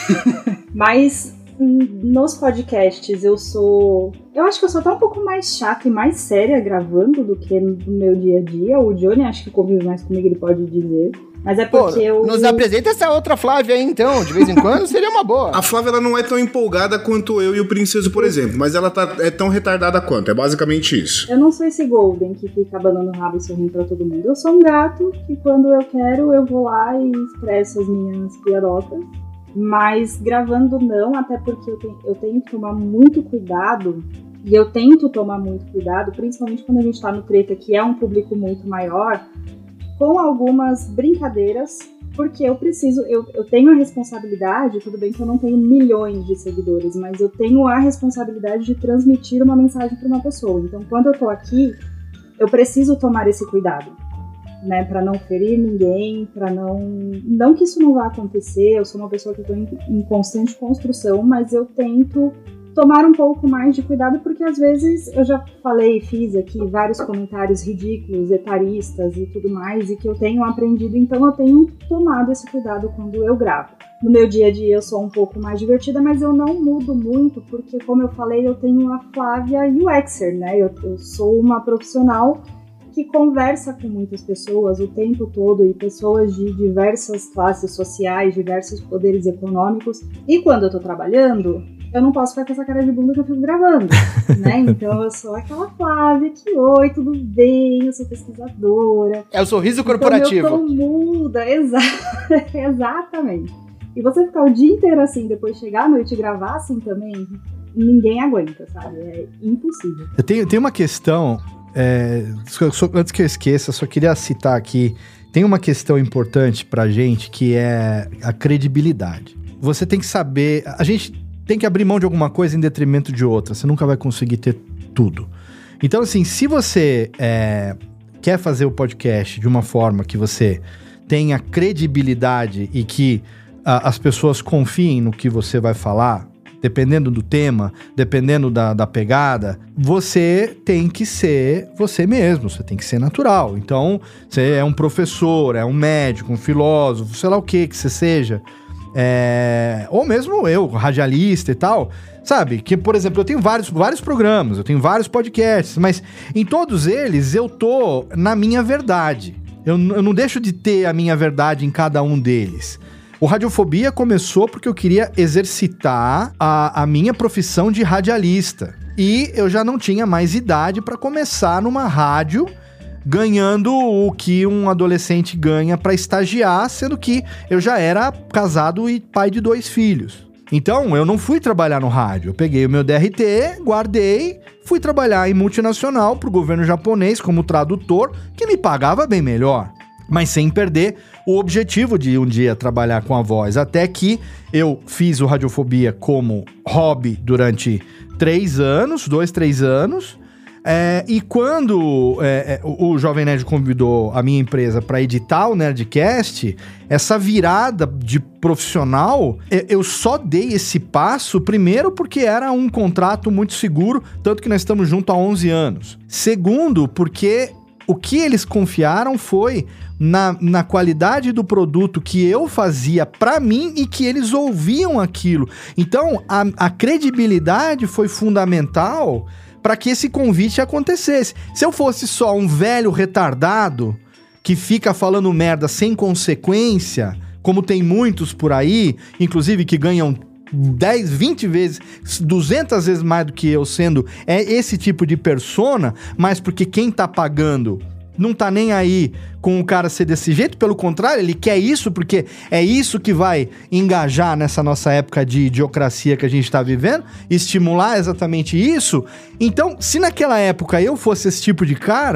Mas nos podcasts eu sou... Eu acho que eu sou até um pouco mais chata e mais séria gravando do que no meu dia a dia. O Johnny acho que convive mais comigo, ele pode dizer. Mas é porque Pô, eu... Nos apresenta essa outra Flávia aí, então. De vez em quando seria uma boa. A Flávia, ela não é tão empolgada quanto eu e o Princeso, por exemplo. Mas ela tá, é tão retardada quanto. É basicamente isso. Eu não sou esse Golden que fica abanando o rabo e sorrindo pra todo mundo. Eu sou um gato que quando eu quero, eu vou lá e expresso as minhas piadocas. Mas gravando não, até porque eu tenho, eu tenho que tomar muito cuidado. E eu tento tomar muito cuidado, principalmente quando a gente tá no Treta, que é um público muito maior, com algumas brincadeiras, porque eu preciso, eu, eu tenho a responsabilidade, tudo bem que eu não tenho milhões de seguidores, mas eu tenho a responsabilidade de transmitir uma mensagem para uma pessoa. Então, quando eu tô aqui, eu preciso tomar esse cuidado, né, para não ferir ninguém, para não... Não que isso não vá acontecer, eu sou uma pessoa que tô em, em constante construção, mas eu tento tomar um pouco mais de cuidado, porque às vezes eu já falei, fiz aqui vários comentários ridículos, etaristas e tudo mais, e que eu tenho aprendido, então eu tenho tomado esse cuidado quando eu gravo. No meu dia a dia eu sou um pouco mais divertida, mas eu não mudo muito, porque como eu falei, eu tenho a Flávia UXer, né? Eu, eu sou uma profissional que conversa com muitas pessoas o tempo todo, e pessoas de diversas classes sociais, diversos poderes econômicos, e quando eu tô trabalhando, eu não posso ficar com essa cara de bunda que eu fico gravando, né? Então eu sou aquela Flávia que, oi, tudo bem, eu sou pesquisadora. É o sorriso corporativo. Então, eu tô muda, exa exatamente. E você ficar o dia inteiro assim, depois chegar à noite e gravar assim também, ninguém aguenta, sabe? É impossível. Eu tenho, tenho uma questão, é, só, antes que eu esqueça, só queria citar aqui, tem uma questão importante pra gente, que é a credibilidade. Você tem que saber, a gente... tem que abrir mão de alguma coisa em detrimento de outra. Você nunca vai conseguir ter tudo. Então, assim, se você é, quer fazer o podcast de uma forma que você tenha credibilidade e que a, as pessoas confiem no que você vai falar, dependendo do tema, dependendo da, da pegada, você tem que ser você mesmo, você tem que ser natural. Então, você é um professor, é um médico, um filósofo, sei lá o que que você seja... É, ou mesmo eu, radialista e tal, sabe? Que, por exemplo, eu tenho vários, vários programas, eu tenho vários podcasts, mas em todos eles eu tô na minha verdade. Eu, eu não deixo de ter a minha verdade em cada um deles. O Radiofobia começou porque eu queria exercitar a, a minha profissão de radialista. E eu já não tinha mais idade para começar numa rádio ganhando o que um adolescente ganha para estagiar, sendo que eu já era casado e pai de dois filhos. Então, eu não fui trabalhar no rádio. Eu peguei o meu D R T, guardei, fui trabalhar em multinacional pro governo japonês como tradutor, que me pagava bem melhor, mas sem perder o objetivo de um dia trabalhar com a voz. Até que eu fiz o Radiofobia como hobby durante três anos, dois, três anos, É, e quando é, o, o Jovem Nerd convidou a minha empresa para editar o Nerdcast, essa virada de profissional, eu só dei esse passo, primeiro porque era um contrato muito seguro, tanto que nós estamos juntos há onze anos. Segundo, porque o que eles confiaram foi na, na qualidade do produto que eu fazia para mim e que eles ouviam aquilo. Então, a, a credibilidade foi fundamental para que esse convite acontecesse. Se eu fosse só um velho retardado que fica falando merda sem consequência, como tem muitos por aí, inclusive que ganham dez, vinte vezes, duzentas vezes mais do que eu, sendo é esse tipo de persona, mas porque quem tá pagando não tá nem aí com o cara ser desse jeito, pelo contrário, ele quer isso porque é isso que vai engajar nessa nossa época de idiocracia que a gente tá vivendo, estimular exatamente isso. Então, se naquela época eu fosse esse tipo de cara,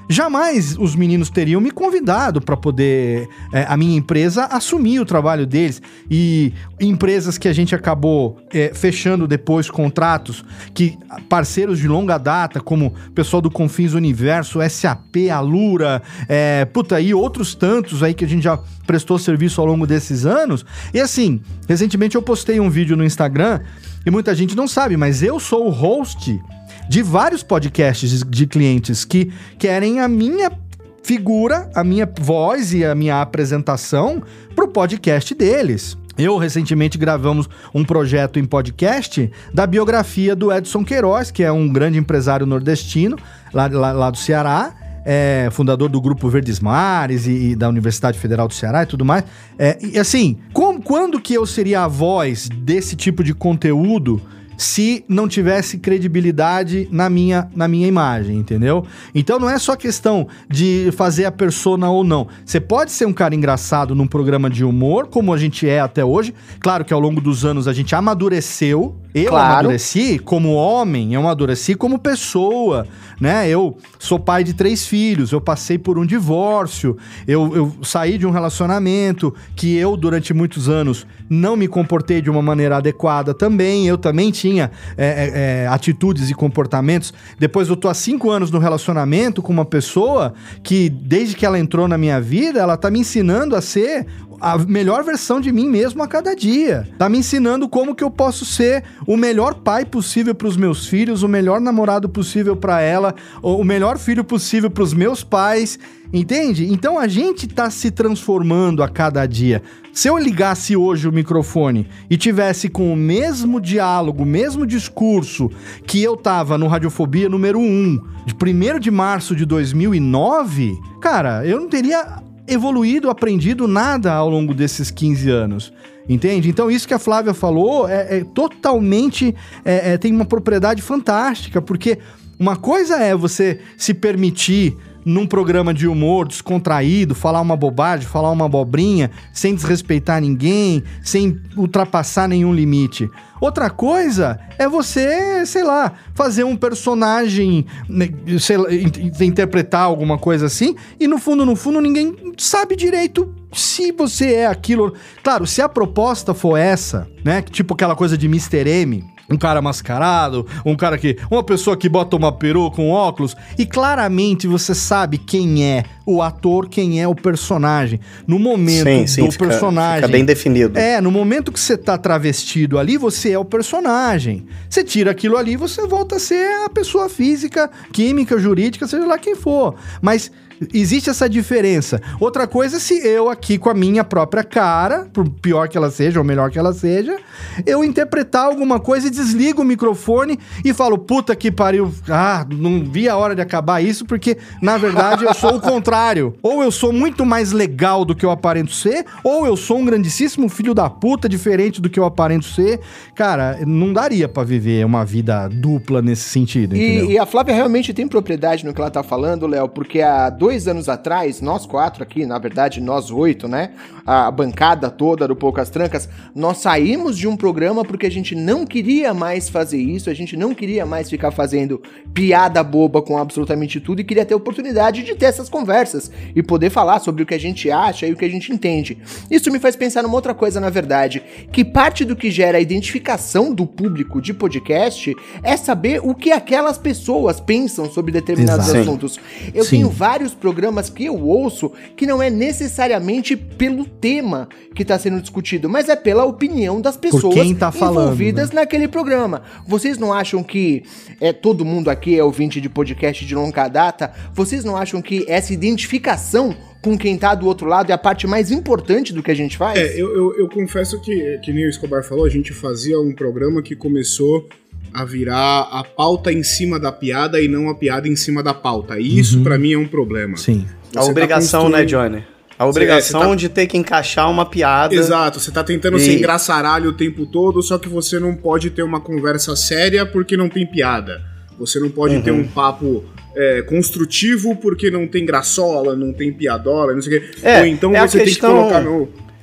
jamais os meninos teriam me convidado para poder é, a minha empresa assumir o trabalho deles. E empresas que a gente acabou é, fechando depois contratos, que parceiros de longa data, como o pessoal do Confins Universo, S A P, Alura, é, puta, e outros tantos aí que a gente já prestou serviço ao longo desses anos. E assim, recentemente eu postei um vídeo no Instagram, e muita gente não sabe, mas eu sou o host de vários podcasts de clientes que querem a minha figura, a minha voz e a minha apresentação pro podcast deles. Eu, recentemente, gravamos um projeto em podcast da biografia do Edson Queiroz, que é um grande empresário nordestino, lá, lá, lá do Ceará, é, fundador do Grupo Verdes Mares e, e da Universidade Federal do Ceará e tudo mais. É, e assim, com, quando que eu seria a voz desse tipo de conteúdo se não tivesse credibilidade na minha, na minha imagem, entendeu? Então não é só questão de fazer a persona ou não. Você pode ser um cara engraçado num programa de humor, como a gente é até hoje. Claro que ao longo dos anos a gente amadureceu. Eu claro. amadureci como homem, eu amadureci como pessoa, né? Eu sou pai de três filhos, eu passei por um divórcio, eu, eu saí de um relacionamento que eu, durante muitos anos, não me comportei de uma maneira adequada também. Eu também tinha é, é, atitudes e comportamentos. Depois eu tô há cinco anos no relacionamento com uma pessoa que, desde que ela entrou na minha vida, ela tá me ensinando a ser a melhor versão de mim mesmo a cada dia. Tá me ensinando como que eu posso ser o melhor pai possível pros meus filhos, o melhor namorado possível pra ela, o melhor filho possível pros meus pais, entende? Então a gente tá se transformando a cada dia. Se eu ligasse hoje o microfone e tivesse com o mesmo diálogo, o mesmo discurso que eu tava no Radiofobia número um, de primeiro de março de dois mil e nove, cara, eu não teria evoluído, aprendido nada ao longo desses quinze anos, entende? Então isso que a Flávia falou é, é totalmente, é, é, tem uma propriedade fantástica, porque uma coisa é você se permitir num programa de humor descontraído, falar uma bobagem, falar uma abobrinha, sem desrespeitar ninguém, sem ultrapassar nenhum limite. Outra coisa é você, sei lá, fazer um personagem, sei lá, interpretar alguma coisa assim, e no fundo, no fundo, ninguém sabe direito se você é aquilo. Claro, se a proposta for essa, né, tipo aquela coisa de mister M, um cara mascarado, um cara que... uma pessoa que bota uma peruca com óculos, e claramente você sabe quem é o ator, quem é o personagem. No momento sim, sim, do fica, personagem... Fica bem definido. É, no momento que você tá travestido ali, você é o personagem. Você tira aquilo ali, você volta a ser a pessoa física, química, jurídica, seja lá quem for. Mas... existe essa diferença. Outra coisa é se eu aqui com a minha própria cara, por pior que ela seja ou melhor que ela seja, eu interpretar alguma coisa e desligo o microfone e falo, puta que pariu, ah, não vi a hora de acabar isso, porque na verdade eu sou o contrário. Ou eu sou muito mais legal do que eu aparento ser, ou eu sou um grandíssimo filho da puta diferente do que eu aparento ser. Cara, não daria pra viver uma vida dupla nesse sentido, entendeu? E, e a Flávia realmente tem propriedade no que ela tá falando, Léo, porque a dois anos atrás, nós quatro aqui, na verdade nós oito, né, a bancada toda do Poucas Trancas, nós saímos de um programa porque a gente não queria mais fazer isso, a gente não queria mais ficar fazendo piada boba com absolutamente tudo e queria ter oportunidade de ter essas conversas e poder falar sobre o que a gente acha e o que a gente entende. Isso me faz pensar numa outra coisa, na verdade, que parte do que gera a identificação do público de podcast é saber o que aquelas pessoas pensam sobre determinados Exato. assuntos. Eu Sim. tenho vários programas que eu ouço que não é necessariamente pelo tema que está sendo discutido, mas é pela opinião das pessoas tá falando, envolvidas né? naquele programa. Vocês não acham que é, todo mundo aqui é ouvinte de podcast de longa data? Vocês não acham que essa identificação com quem tá do outro lado é a parte mais importante do que a gente faz? É, eu, eu, eu confesso que, que nem o Escobar falou, a gente fazia um programa que começou a virar a pauta em cima da piada e não a piada em cima da pauta. E isso, uhum. pra mim, é um problema. Sim. Você a obrigação, tá construindo... né, Johnny? A obrigação é, tá... de ter que encaixar uma piada. Exato, você tá tentando e... ser engraçaralho o tempo todo, só que você não pode ter uma conversa séria porque não tem piada. Você não pode uhum. ter um papo é, construtivo porque não tem graçola, não tem piadola, não sei o quê. É, Ou então é você questão... tem que colocar no...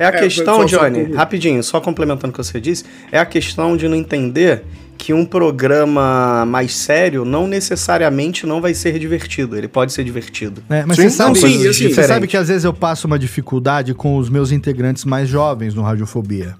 É a É, questão, só- só- Johnny, rapidinho, só complementando o que você disse, é a questão de não entender que um programa mais sério não necessariamente não vai ser divertido. Ele pode ser divertido. É, mas Sim, você sabe, não, sim, você assim, sabe diferente. que às vezes eu passo uma dificuldade com os meus integrantes mais jovens no Radiofobia.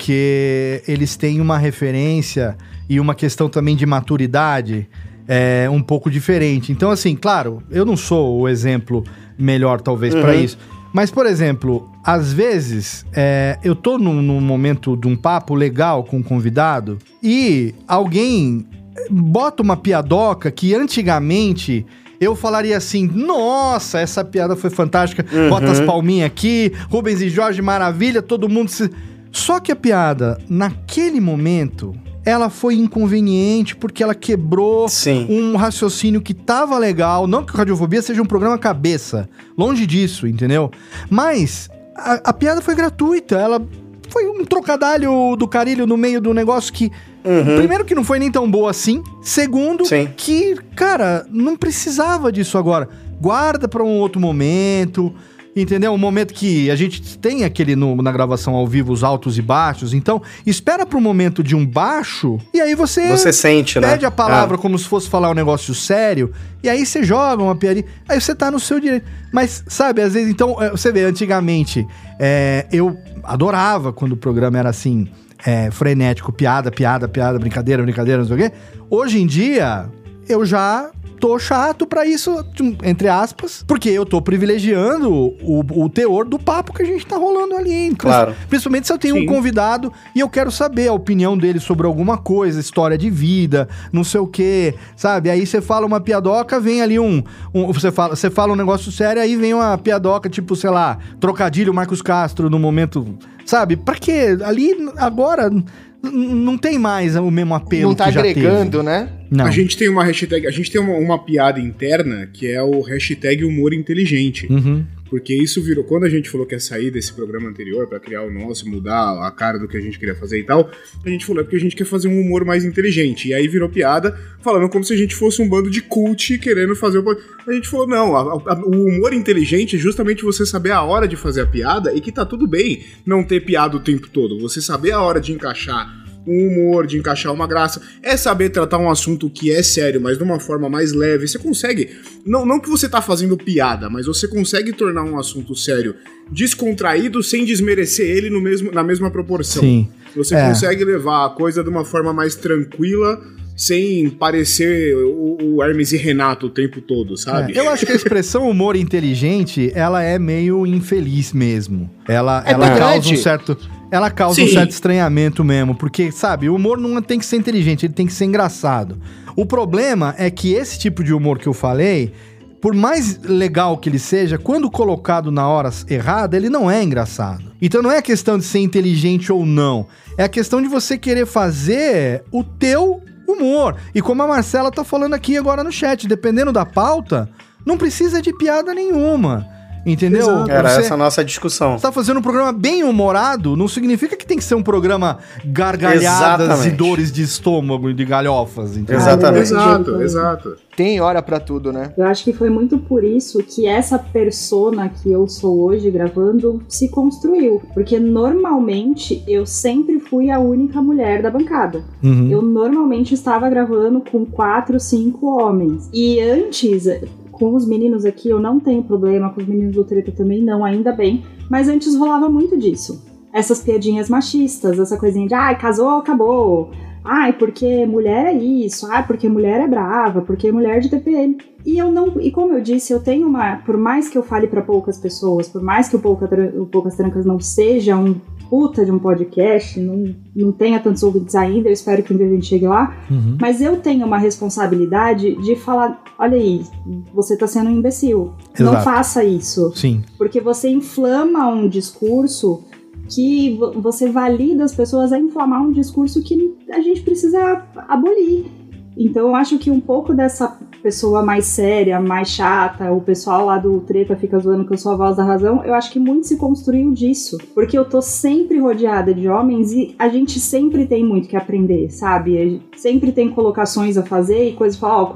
Porque eles têm uma referência e uma questão também de maturidade é, um pouco diferente. Então, assim, claro, eu não sou o exemplo melhor, talvez, pra Uhum. isso. Mas, por exemplo, às vezes é, eu tô num, num momento de um papo legal com um convidado e alguém bota uma piadoca que antigamente eu falaria assim, nossa, essa piada foi fantástica, Uhum. bota as palminhas aqui, Rubens e Jorge, maravilha, todo mundo se... Só que a piada, naquele momento, ela foi inconveniente porque ela quebrou Sim. um raciocínio que tava legal. Não que o Radiofobia seja um programa cabeça, longe disso, entendeu? Mas a, a piada foi gratuita, ela foi um trocadalho do carilho no meio do negócio que... Uhum. Primeiro que não foi nem tão boa assim. Segundo, Sim. que, cara, não precisava disso agora. Guarda pra um outro momento, entendeu? Um momento que a gente tem aquele no- na gravação ao vivo, os altos e baixos. Então, espera pro momento de um baixo e aí você, Você sente, né? pede a palavra É. como se fosse falar um negócio sério. E aí você joga uma piadinha. Aí você tá no seu direito. Mas, sabe, às vezes, então, é, você vê, antigamente, é, eu adorava quando o programa era assim... É, frenético, piada, piada, piada, brincadeira, brincadeira, não sei o quê. Hoje em dia, eu já tô chato pra isso, entre aspas, porque eu tô privilegiando o, o teor do papo que a gente tá rolando ali. Claro. Principalmente se eu tenho Sim. um convidado e eu quero saber a opinião dele sobre alguma coisa, história de vida, não sei o quê, sabe? Aí você fala uma piadoca, vem ali um... um você, fala, você fala um negócio sério, aí vem uma piadoca, tipo, sei lá, trocadilho Marcos Castro no momento... Sabe? Pra quê? Ali, agora, n- não tem mais o mesmo apelo Não tá que já agregando, teve. né? Não. A gente tem uma hashtag, a gente tem uma, uma piada interna que é o hashtag humor inteligente. Uhum. Porque isso virou. Quando a gente falou que ia sair desse programa anterior pra criar o nosso, mudar a cara do que a gente queria fazer e tal, a gente falou é porque a gente quer fazer um humor mais inteligente. E aí virou piada, falando como se a gente fosse um bando de cult querendo fazer o. A gente falou, não, a- a- o humor inteligente é justamente você saber a hora de fazer a piada e que tá tudo bem não ter piada o tempo todo. Você saber a hora de encaixar um humor, de encaixar uma graça, é saber tratar um assunto que é sério, mas de uma forma mais leve. Você consegue, não, não que você tá fazendo piada, mas você consegue tornar um assunto sério descontraído sem desmerecer ele no mesmo, na mesma proporção. Sim. Você É. consegue levar a coisa de uma forma mais tranquila, sem parecer o, o Hermes e Renato o tempo todo, sabe? É, eu acho que a expressão humor inteligente, ela é meio infeliz mesmo. Ela, É ela causa pedante. um certo... Ela causa um Sim. certo estranhamento mesmo, porque, sabe, o humor não tem que ser inteligente, ele tem que ser engraçado. O problema é que esse tipo de humor que eu falei, por mais legal que ele seja, quando colocado na hora errada, ele não é engraçado. Então não é questão de ser inteligente ou não, é a questão de você querer fazer o teu humor. E como a Marcela tá falando aqui agora no chat, dependendo da pauta, não precisa de piada nenhuma. Entendeu? Exato. Era Você- essa a nossa discussão. Você tá fazendo um programa bem humorado, não significa que tem que ser um programa gargalhadas Exatamente. e dores de estômago e de galhofas, entendeu? Exatamente. Exato, exato. Tem hora pra tudo, né? Eu acho que foi muito por isso que essa persona que eu sou hoje gravando se construiu. Porque normalmente eu sempre fui a única mulher da bancada. Uhum. Eu normalmente estava gravando com quatro, cinco homens. E antes, com os meninos aqui, eu não tenho problema, com os meninos do Treta também não, ainda bem. Mas antes rolava muito disso. Essas piadinhas machistas, essa coisinha de, ai, casou, acabou. Ai, porque mulher é isso. Ai, porque mulher é brava. Porque mulher de T P M. E eu não. E como eu disse, eu tenho uma. Por mais que eu fale pra poucas pessoas, por mais que o, Pouca, o Poucas Trancas não seja um puta de um podcast, não, não tenha tantos ouvintes ainda, eu espero que um dia a gente chegue lá. Uhum. Mas eu tenho uma responsabilidade de falar: olha aí, você tá sendo um imbecil. Não Exato. faça isso. Sim. Porque você inflama um discurso que vo- você valida as pessoas a inflamar um discurso que a gente precisa abolir. Então eu acho que um pouco dessa pessoa mais séria, mais chata, o pessoal lá do Treta fica zoando que eu sou a voz da razão, eu acho que muito se construiu disso. Porque eu tô sempre rodeada de homens e a gente sempre tem muito que aprender, sabe? Sempre tem colocações a fazer e coisas pra falar, ó,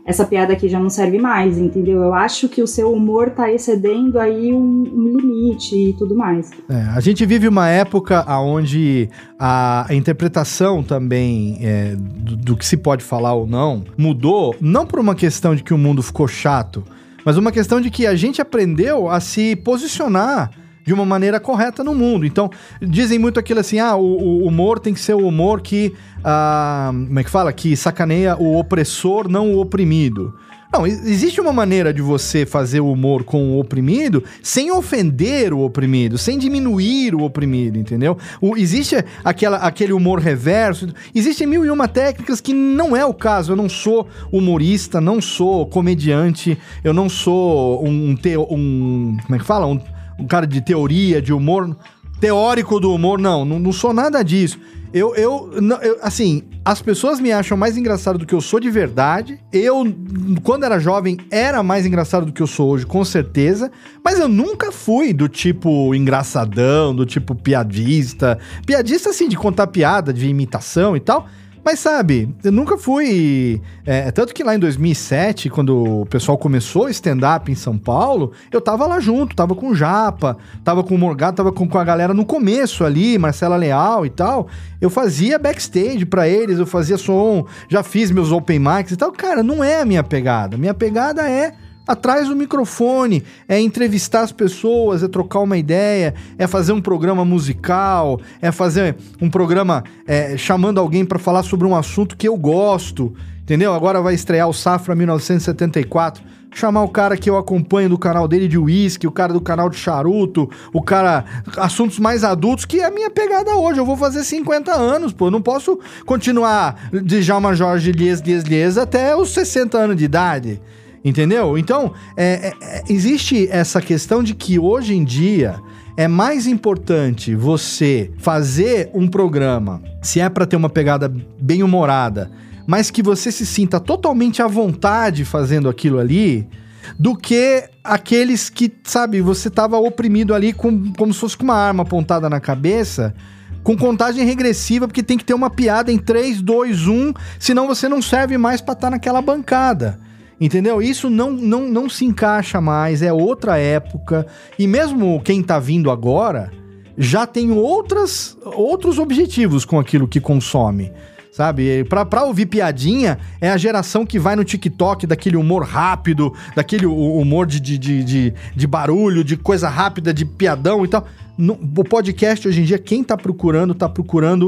essa piada aqui já não serve mais, entendeu? Eu acho que o seu humor tá excedendo aí um, um limite e tudo mais. É, a gente vive uma época onde a, a interpretação também é, do, do que se pode falar ou não mudou, não por uma questão de que o mundo ficou chato, mas uma questão de que a gente aprendeu a se posicionar de uma maneira correta no mundo. Então, dizem muito aquilo assim, ah, o, o humor tem que ser o humor que, ah, como é que fala? Que sacaneia o opressor, não o oprimido. Não, existe uma maneira de você fazer o humor com o oprimido sem ofender o oprimido, sem diminuir o oprimido, entendeu? O, existe aquela, aquele humor reverso, existem mil e uma técnicas que não é o caso. Eu não sou humorista, não sou comediante, eu não sou um, teo, um como é que fala? Um, um cara de teoria, de humor, teórico do humor, não, não, não sou nada disso. Eu, eu, não, eu, assim, as pessoas me acham mais engraçado do que eu sou de verdade. Eu, quando era jovem, era mais engraçado do que eu sou hoje, com certeza. Mas eu nunca fui do tipo engraçadão, do tipo piadista. Piadista, assim, de contar piada, de imitação e tal. Mas sabe, eu nunca fui... É, tanto que lá em dois mil e sete, quando o pessoal começou stand-up em São Paulo, eu tava lá junto, tava com o Japa, tava com o Morgado, tava com, com a galera no começo ali, Marcela Leal e tal. Eu fazia backstage pra eles, eu fazia som, já fiz meus open mics e tal. Cara, não é a minha pegada. Minha pegada é... atrás do microfone, é entrevistar as pessoas, é trocar uma ideia, é fazer um programa musical, é fazer um programa é, chamando alguém pra falar sobre um assunto que eu gosto, entendeu? Agora vai estrear o Safra mil novecentos e setenta e quatro, chamar o cara que eu acompanho do canal dele de uísque, o cara do canal de charuto, o cara... assuntos mais adultos, que é a minha pegada hoje. Eu vou fazer cinquenta anos, pô. Eu não posso continuar de Djalma Jorge Lies, Lies, Lies até os sessenta anos de idade. Entendeu? Então, é, é, existe essa questão de que hoje em dia é mais importante você fazer um programa, se é pra ter uma pegada bem humorada, mas que você se sinta totalmente à vontade fazendo aquilo ali, do que aqueles que, sabe, você tava oprimido ali com, como se fosse com uma arma apontada na cabeça, com contagem regressiva, porque tem que ter uma piada em três, dois, um, senão você não serve mais pra estar naquela bancada. Entendeu? Isso não, não, não se encaixa mais, é outra época. E mesmo quem tá vindo agora já tem outras, outros objetivos com aquilo que consome, sabe? Pra, pra ouvir piadinha, é a geração que vai no TikTok daquele humor rápido, daquele humor de, de, de, de, de barulho, de coisa rápida, de piadão e tal. No, o podcast hoje em dia, quem tá procurando, tá procurando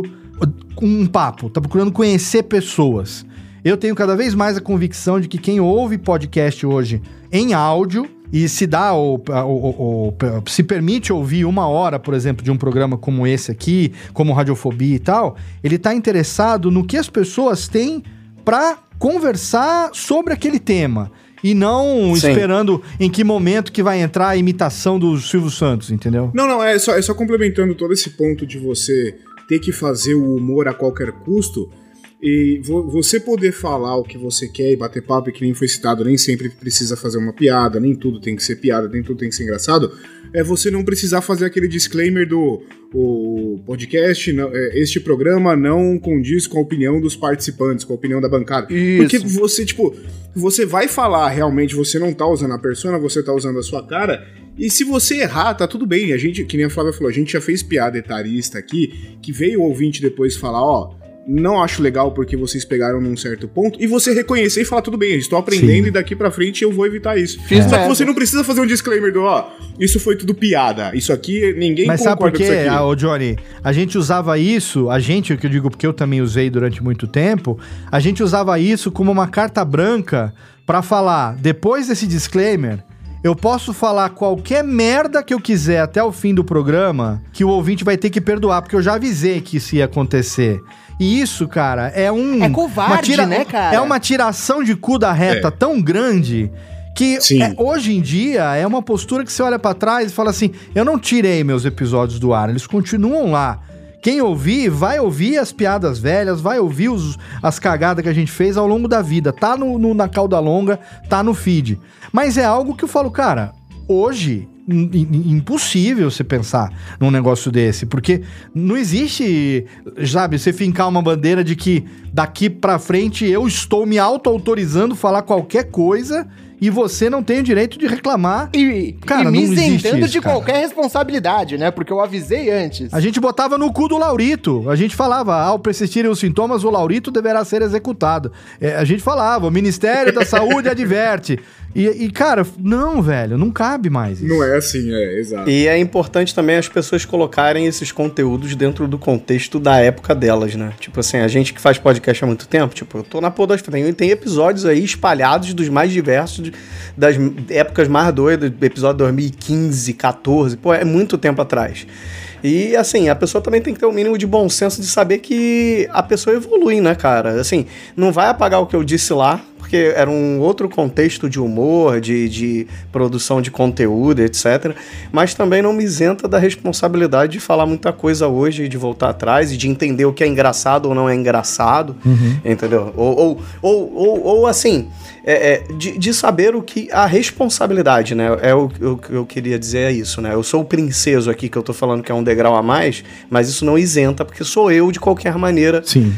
um papo, tá procurando conhecer pessoas. Eu tenho cada vez mais a convicção de que quem ouve podcast hoje em áudio e se dá ou, ou, ou se permite ouvir uma hora, por exemplo, de um programa como esse aqui, como Radiofobia e tal, ele tá interessado no que as pessoas têm pra conversar sobre aquele tema. E não Sim. esperando em que momento que vai entrar a imitação do Silvio Santos, entendeu? Não, não, é só, é só complementando todo esse ponto de você ter que fazer o humor a qualquer custo. E você poder falar o que você quer e bater papo, e que nem foi citado, nem sempre precisa fazer uma piada, nem tudo tem que ser piada, nem tudo tem que ser engraçado, é você não precisar fazer aquele disclaimer do o podcast, não, é, este programa não condiz com a opinião dos participantes, com a opinião da bancada. Isso. Porque você, tipo, você vai falar realmente, você não tá usando a persona, você tá usando a sua cara, e se você errar, tá tudo bem. A gente, que nem a Flávia falou, a gente já fez piada etarista aqui, que veio o ouvinte depois falar, ó, não acho legal porque vocês pegaram num certo ponto, e você reconhecer e falar, tudo bem, estou aprendendo Sim. e daqui pra frente eu vou evitar isso. Fiz Só que você não precisa fazer um disclaimer do, ó, isso foi tudo piada, isso aqui, ninguém Mas concorda com isso aqui. Mas sabe por quê, Johnny? A gente usava isso, a gente, o que eu digo porque eu também usei durante muito tempo, a gente usava isso como uma carta branca pra falar, depois desse disclaimer, eu posso falar qualquer merda que eu quiser até o fim do programa, que o ouvinte vai ter que perdoar, porque eu já avisei que isso ia acontecer. E isso, cara, é um... É covarde, tira... né, cara? É uma tiração de cu da reta é. tão grande que é, hoje em dia é uma postura que você olha pra trás e fala assim, eu não tirei meus episódios do ar, eles continuam lá. Quem ouvir, vai ouvir as piadas velhas, vai ouvir os, as cagadas que a gente fez ao longo da vida. Tá no, no, na cauda longa, tá no feed. Mas é algo que eu falo, cara, hoje in- in- impossível você pensar num negócio desse, porque não existe, sabe, você fincar uma bandeira de que daqui pra frente eu estou me auto-autorizando a falar qualquer coisa e você não tem o direito de reclamar. E, Cara, e me não existe isentando isso, de cara. qualquer responsabilidade, né? Porque eu avisei antes. A gente botava no cu do Laurito. A gente falava, ao persistirem os sintomas, o Laurito deverá ser executado. É, a gente falava, o Ministério da Saúde adverte. E, e, cara, não, velho, não cabe mais isso. Não é assim, é, exato. E é importante também as pessoas colocarem esses conteúdos dentro do contexto da época delas, né? Tipo assim, a gente que faz podcast há muito tempo, tipo, eu tô na podosfera, tem, tem episódios aí espalhados dos mais diversos, de- das épocas mais doidas, episódio dois mil e quinze, quatorze, pô, é muito tempo atrás. E, assim, a pessoa também tem que ter o mínimo de bom senso de saber que a pessoa evolui, né, cara? Assim, não vai apagar o que eu disse lá, porque era um outro contexto de humor, de, de produção de conteúdo, etcétera. Mas também não me isenta da responsabilidade de falar muita coisa hoje, e de voltar atrás, e de entender o que é engraçado ou não é engraçado, entendeu? Ou, ou, ou, ou, ou assim, é, é, de, de saber o que... A responsabilidade, né? É o o que eu queria dizer, é isso, né? Eu sou o princeso aqui, que eu tô falando que é um degrau a mais, mas isso não isenta, porque sou eu, de qualquer maneira, Sim.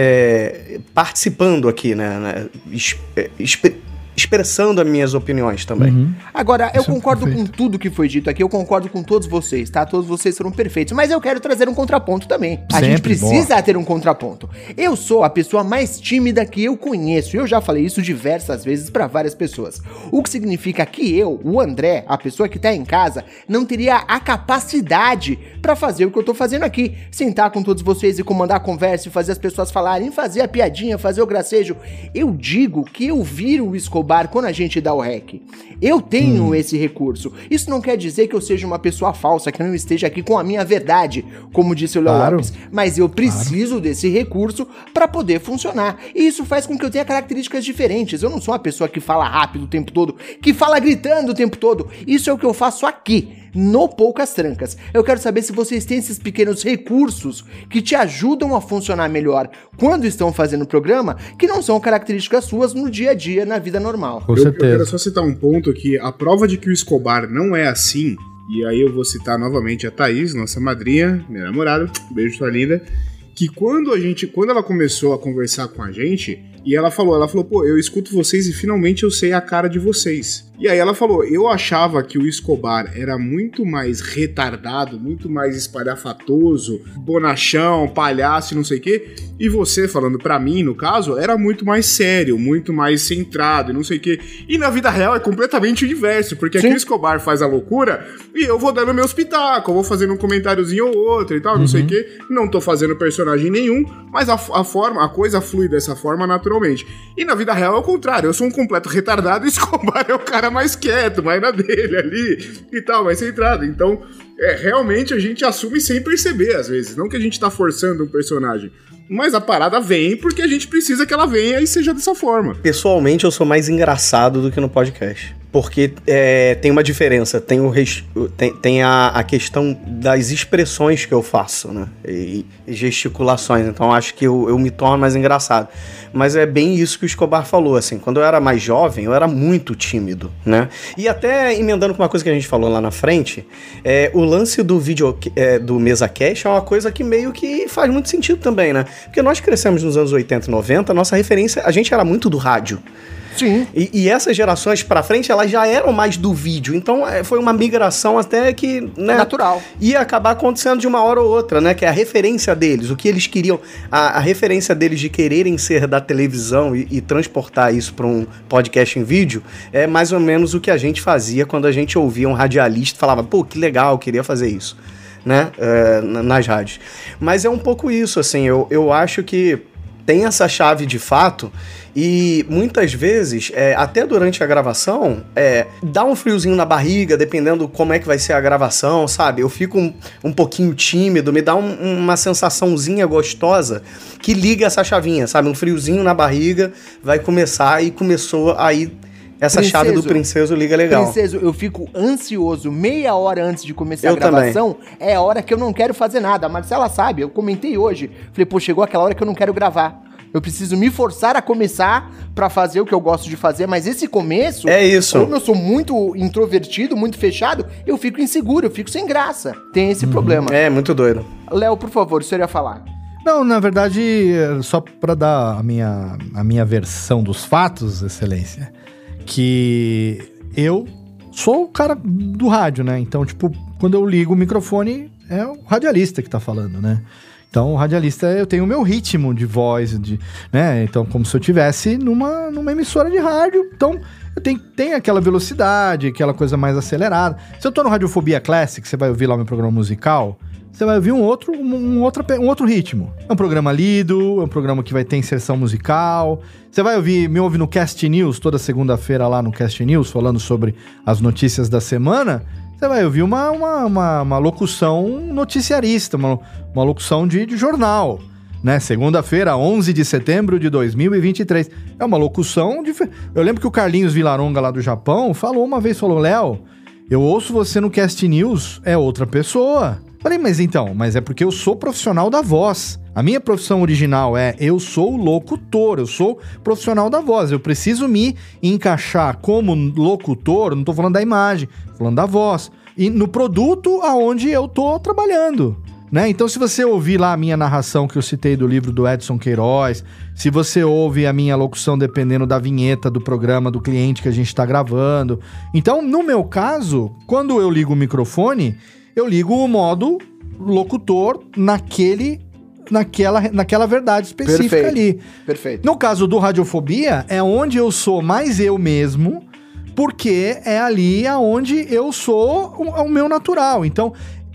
é, participando aqui, né? né, es- é, exp- expressando as minhas opiniões também. Uhum. Agora, eu Isso é concordo perfeito. com tudo que foi dito aqui, eu concordo com todos vocês, tá? Todos vocês foram perfeitos, mas eu quero trazer um contraponto também. A Sempre, gente precisa ter um contraponto. Eu sou a pessoa mais tímida que eu conheço, e eu já falei isso diversas vezes pra várias pessoas. O que significa que eu, o André, a pessoa que tá em casa, não teria a capacidade pra fazer o que eu tô fazendo aqui. Sentar com todos vocês e comandar a conversa, e fazer as pessoas falarem, fazer a piadinha, fazer o gracejo. Eu digo que eu viro o Escobar quando a gente dá o rec. Eu tenho esse recurso. Isso não quer dizer que eu seja uma pessoa falsa, que eu não esteja aqui com a minha verdade, como disse o Léo Claro. Lopes. Mas eu preciso desse recurso pra poder funcionar. E isso faz com que eu tenha características diferentes. Eu não sou uma pessoa que fala rápido o tempo todo, que fala gritando o tempo todo. Isso é o que eu faço aqui, no Poucas Trancas. Eu quero saber se vocês têm esses pequenos recursos que te ajudam a funcionar melhor quando estão fazendo o programa, que não são características suas no dia a dia, na vida normal. Com Eu, eu certeza. quero só citar um ponto aqui. A prova de que o Escobar não é assim, e aí eu vou citar novamente a Thaís, nossa madrinha, minha namorada, beijo, sua linda, que quando a gente, quando ela começou a conversar com a gente, e ela falou, ela falou, pô, eu escuto vocês e finalmente eu sei a cara de vocês. E aí ela falou, eu achava que o Escobar era muito mais retardado, muito mais espalhafatoso, bonachão, palhaço e não sei o quê, e você, falando pra mim, no caso, era muito mais sério, muito mais centrado e não sei o quê. E na vida real é completamente o inverso, porque aqui Sim. o Escobar faz a loucura e eu vou dando meus pitacos, eu vou fazendo um comentáriozinho ou outro e tal, não sei o quê. Não tô fazendo personagem nenhum, mas a, a forma, a coisa flui dessa forma naturalmente. E na vida real é o contrário, eu sou um completo retardado e o Escobar é o cara mais quieto, mais na dele ali e tal, mais centrado. Então, é, realmente a gente assume sem perceber às vezes, não que a gente tá forçando um personagem. Mas a parada vem porque a gente precisa que ela venha e seja dessa forma. Pessoalmente, eu sou mais engraçado do que no podcast. Porque é, tem uma diferença, tem, o res- tem, tem a, a questão das expressões que eu faço, né? E, e gesticulações, então acho que eu, eu me torno mais engraçado. Mas é bem isso que o Escobar falou, assim, quando eu era mais jovem, eu era muito tímido, né? E até emendando com uma coisa que a gente falou lá na frente, é, o lance do vídeo, é, do MesaCast é uma coisa que meio que faz muito sentido também, né? Porque nós crescemos nos anos oitenta e noventa, a nossa referência, a gente era muito do rádio. Sim. E, e essas gerações pra frente, elas já eram mais do vídeo. Então, é, foi uma migração até que, né, Natural. ia acabar acontecendo de uma hora ou outra, né? Que é a referência deles, o que eles queriam, a, a referência deles de quererem ser da televisão e, e transportar isso pra um podcast em vídeo, é mais ou menos o que a gente fazia quando a gente ouvia um radialista e falava, pô, que legal, eu queria fazer isso, né? É, na- nas rádios. Mas é um pouco isso, assim, eu, eu acho que tem essa chave de fato e muitas vezes, é, até durante a gravação, é, dá um friozinho na barriga, dependendo como é que vai ser a gravação, sabe? Eu fico um, um pouquinho tímido, me dá um- uma sensaçãozinha gostosa que liga essa chavinha, sabe? Um friozinho na barriga, vai começar e começou aí essa Princeso. chave do princeso liga legal. Princeso, eu fico ansioso meia hora antes de começar Eu a gravação. É a hora que eu não quero fazer nada. A Marcela sabe, eu comentei hoje. Falei, pô, chegou aquela hora que eu não quero gravar. Eu preciso me forçar a começar pra fazer o que eu gosto de fazer, mas esse começo... É isso. Como eu sou muito introvertido, muito fechado, eu fico inseguro, eu fico sem graça. Tem esse problema. É, muito doido. Léo, por favor, o senhor ia falar. Não, na verdade, só para dar a minha, a minha versão dos fatos, Excelência, que eu sou o cara do rádio, né? Então, tipo, quando eu ligo o microfone, é o radialista que tá falando, né? Então, o radialista, eu tenho o meu ritmo de voz, de, né? Então, como se eu tivesse numa, numa emissora de rádio. Então, eu tenho, tenho aquela velocidade, aquela coisa mais acelerada. Se eu tô no Radiofobia Classic, você vai ouvir lá o meu programa musical... Você vai ouvir um outro, um, um, outro, um outro ritmo. É um programa lido, é um programa que vai ter inserção musical. Você vai ouvir, me ouve no Cast News, toda segunda-feira lá no Cast News, falando sobre as notícias da semana. Você vai ouvir uma, uma, uma, uma locução noticiarista, uma, uma locução de, de jornal. Né? Segunda-feira, onze de setembro de dois mil e vinte e três. É uma locução diferente. Eu lembro que o Carlinhos Villaronga lá do Japão falou uma vez, falou, Léo, eu ouço você no Cast News, é outra pessoa. Falei, mas então, mas é porque eu sou profissional da voz. A minha profissão original é, eu sou locutor, eu sou profissional da voz. Eu preciso me encaixar como locutor, não tô falando da imagem, tô falando da voz. E no produto aonde eu tô trabalhando, né? Então, se você ouvir lá a minha narração que eu citei do livro do Edson Queiroz, se você ouve a minha locução dependendo da vinheta do programa do cliente que a gente tá gravando. Então, no meu caso, quando eu ligo o microfone... eu ligo o modo locutor naquele, naquela, naquela verdade específica. Perfeito. Ali. Perfeito. No caso do Radiofobia, é onde eu sou mais eu mesmo, porque é ali aonde eu sou o, o meu natural. Então,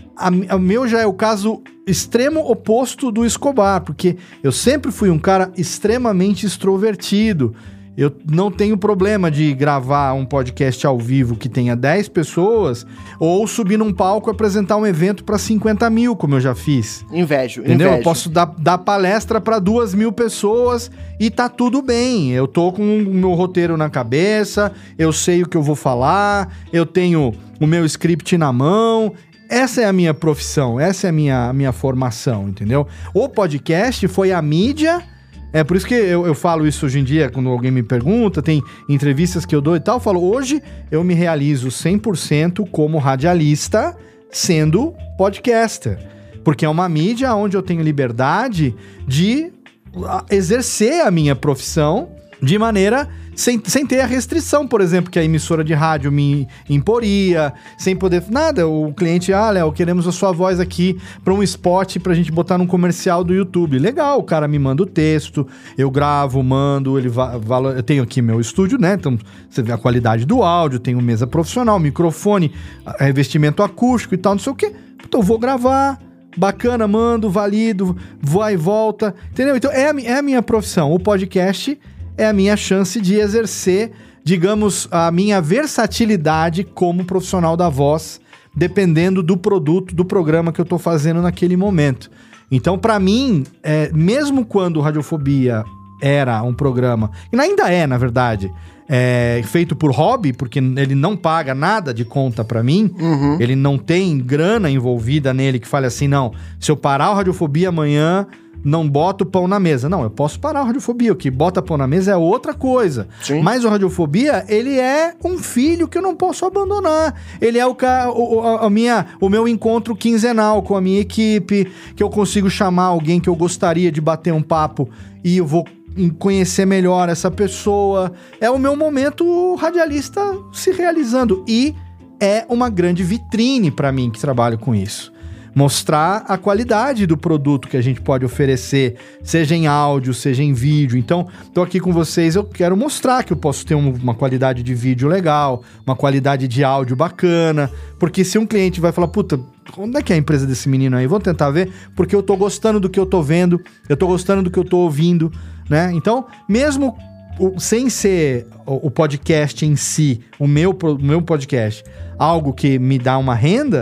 o meu já é o caso extremo oposto do Escobar, porque eu sempre fui um cara extremamente extrovertido. Eu não tenho problema de gravar um podcast ao vivo que tenha dez pessoas ou subir num palco e apresentar um evento para cinquenta mil, como eu já fiz. Invejo, entendeu? invejo. Eu posso dar, dar palestra para duas mil pessoas e tá tudo bem. Eu tô com o meu roteiro na cabeça, eu sei o que eu vou falar, eu tenho o meu script na mão. Essa é a minha profissão, essa é a minha, a minha formação, entendeu? O podcast foi a mídia... É por isso que eu, eu falo isso hoje em dia, quando alguém me pergunta, tem entrevistas que eu dou e tal, eu falo, hoje eu me realizo cem por cento como radialista, sendo podcaster. Porque é uma mídia onde eu tenho liberdade de exercer a minha profissão de maneira... Sem, sem ter a restrição, por exemplo, que a emissora de rádio me imporia, sem poder... Nada, o cliente, ah, Léo, queremos a sua voz aqui para um spot pra gente botar num comercial do YouTube. Legal, o cara me manda o texto, eu gravo, mando, ele va- valo, eu tenho aqui meu estúdio, né? Então, você vê a qualidade do áudio, tenho mesa profissional, microfone, revestimento acústico e tal, não sei o quê. Então, eu vou gravar... Bacana, mando, valido, vai e volta, entendeu? Então, é a, é a minha profissão. O podcast... é a minha chance de exercer, digamos, a minha versatilidade como profissional da voz, dependendo do produto, do programa que eu tô fazendo naquele momento. Então, pra mim, é, mesmo quando o Radiofobia era um programa, e ainda é, na verdade, é, feito por hobby, porque ele não paga nada de conta pra mim, uhum. Ele não tem grana envolvida nele que fale assim, não, se eu parar o Radiofobia amanhã... não boto pão na mesa. Não, eu posso parar o Radiofobia. O que bota pão na mesa é outra coisa. Sim. Mas o Radiofobia, ele é um filho que eu não posso abandonar. Ele é o, o, a minha, o meu encontro quinzenal com a minha equipe, que eu consigo chamar alguém que eu gostaria de bater um papo e eu vou conhecer melhor essa pessoa. É o meu momento radialista se realizando. E é uma grande vitrine para mim que trabalho com isso. Mostrar a qualidade do produto que a gente pode oferecer, seja em áudio, seja em vídeo. Então, tô aqui com vocês, eu quero mostrar que eu posso ter um, uma qualidade de vídeo legal, uma qualidade de áudio bacana, porque se um cliente vai falar, puta, onde é que é a empresa desse menino aí? Vou tentar ver, porque eu tô gostando do que eu tô vendo, eu tô gostando do que eu tô ouvindo, né? Então, mesmo o, sem ser o, o podcast em si, o meu, o meu podcast, algo que me dá uma renda...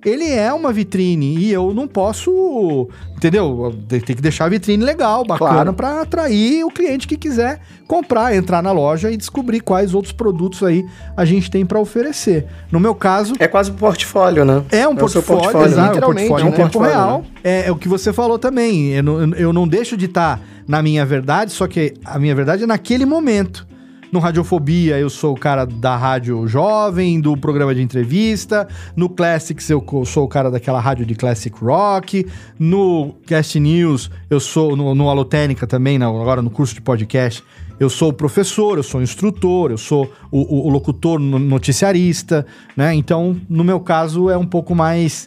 ele é uma vitrine e eu não posso, entendeu? Tem que deixar a vitrine legal, bacana, Claro. para atrair o cliente que quiser comprar, entrar na loja e descobrir quais outros produtos aí a gente tem para oferecer. No meu caso, É quase um portfólio, né? é um É o seu portfólio, portfólio, exato, é um literalmente, portfólio em né? tempo Portfólio, real. né? É, é o que você falou também. Eu não, eu não deixo de estar na minha verdade, só que a minha verdade é naquele momento. No Radiofobia, eu sou o cara da rádio jovem, do programa de entrevista. No Classics, eu co- sou o cara daquela rádio de classic rock. No Cast News, eu sou... No, no Alotênica também, na- agora no curso de podcast, eu sou o professor, eu sou o instrutor, eu sou o, o- o locutor no- noticiarista, né? Então, no meu caso, é um pouco mais,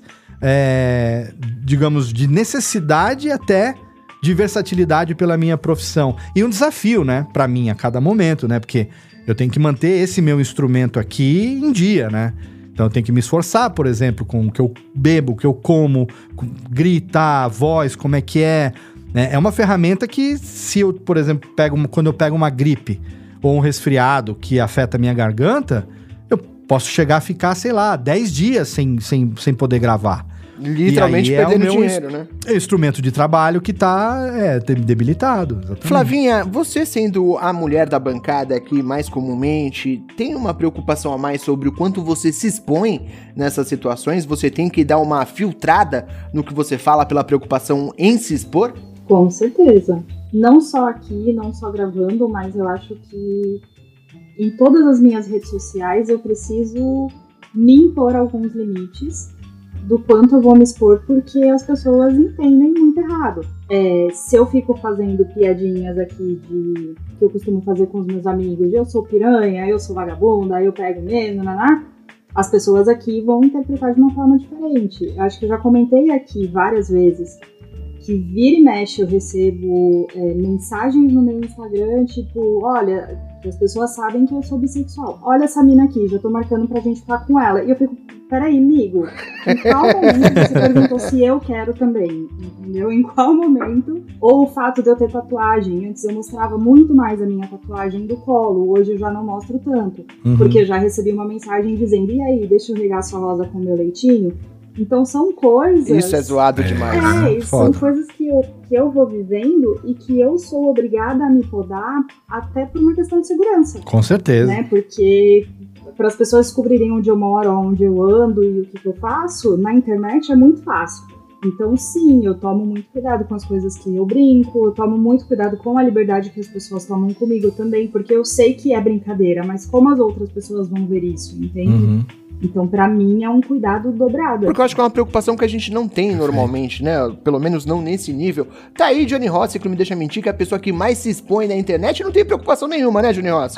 é, digamos, de necessidade até de versatilidade pela minha profissão. E um desafio, né, pra mim a cada momento, né? Porque eu tenho que manter esse meu instrumento aqui em dia, né? Então eu tenho que me esforçar, por exemplo, com o que eu bebo, o que eu como, com- gritar, a voz, como é que é, né? É uma ferramenta que, se eu, por exemplo, pego, uma- quando eu pego uma gripe ou um resfriado que afeta a minha garganta, eu posso chegar a ficar, sei lá, dez dias sem, sem, sem poder gravar. Literalmente E aí é perdendo o meu dinheiro, né? É um instrumento de trabalho que tá é, de- debilitado. Exatamente. Flavinha, você sendo a mulher da bancada aqui mais comumente, tem uma preocupação a mais sobre o quanto você se expõe nessas situações? Você tem que dar uma filtrada no que você fala pela preocupação em se expor? Com certeza. Não só aqui, não só gravando, mas eu acho que em todas as minhas redes sociais eu preciso me impor alguns limites do quanto eu vou me expor, porque as pessoas entendem muito errado. É, se eu fico fazendo piadinhas aqui de que eu costumo fazer com os meus amigos, de eu sou piranha, eu sou vagabunda, eu pego mesmo, naná, as pessoas aqui vão interpretar de uma forma diferente. Eu acho que eu já comentei aqui várias vezes que vira e mexe eu recebo é, mensagens no meu Instagram, tipo, olha, as pessoas sabem que eu sou bissexual. Olha essa mina aqui, já tô marcando pra gente ficar com ela. E eu fico, peraí, amigo, em qual momento você perguntou se eu quero também? Entendeu? Em qual momento? Ou o fato de eu ter tatuagem. Antes eu mostrava muito mais a minha tatuagem do colo, hoje eu já não mostro tanto. Uhum. Porque eu já recebi uma mensagem dizendo, e aí, deixa eu regar sua rosa com o meu leitinho? Então são coisas... Isso é zoado demais. É, isso são Foda. coisas que eu, que eu vou vivendo e que eu sou obrigada a me podar até por uma questão de segurança, Com certeza. né? Porque para as pessoas descobrirem onde eu moro, onde eu ando e o que, que eu faço, na internet é muito fácil. Então sim, eu tomo muito cuidado com as coisas que eu brinco, eu tomo muito cuidado com a liberdade que as pessoas tomam comigo também, porque eu sei que é brincadeira, mas como as outras pessoas vão ver isso, entende? Uhum. Então pra mim é um cuidado dobrado. Porque eu acho que é uma preocupação que a gente não tem normalmente, né? Pelo menos não nesse nível. Tá aí Johnny Rossi, que não me deixa mentir, que é a pessoa que mais se expõe na internet, não tem preocupação nenhuma, né, Johnny Rossi?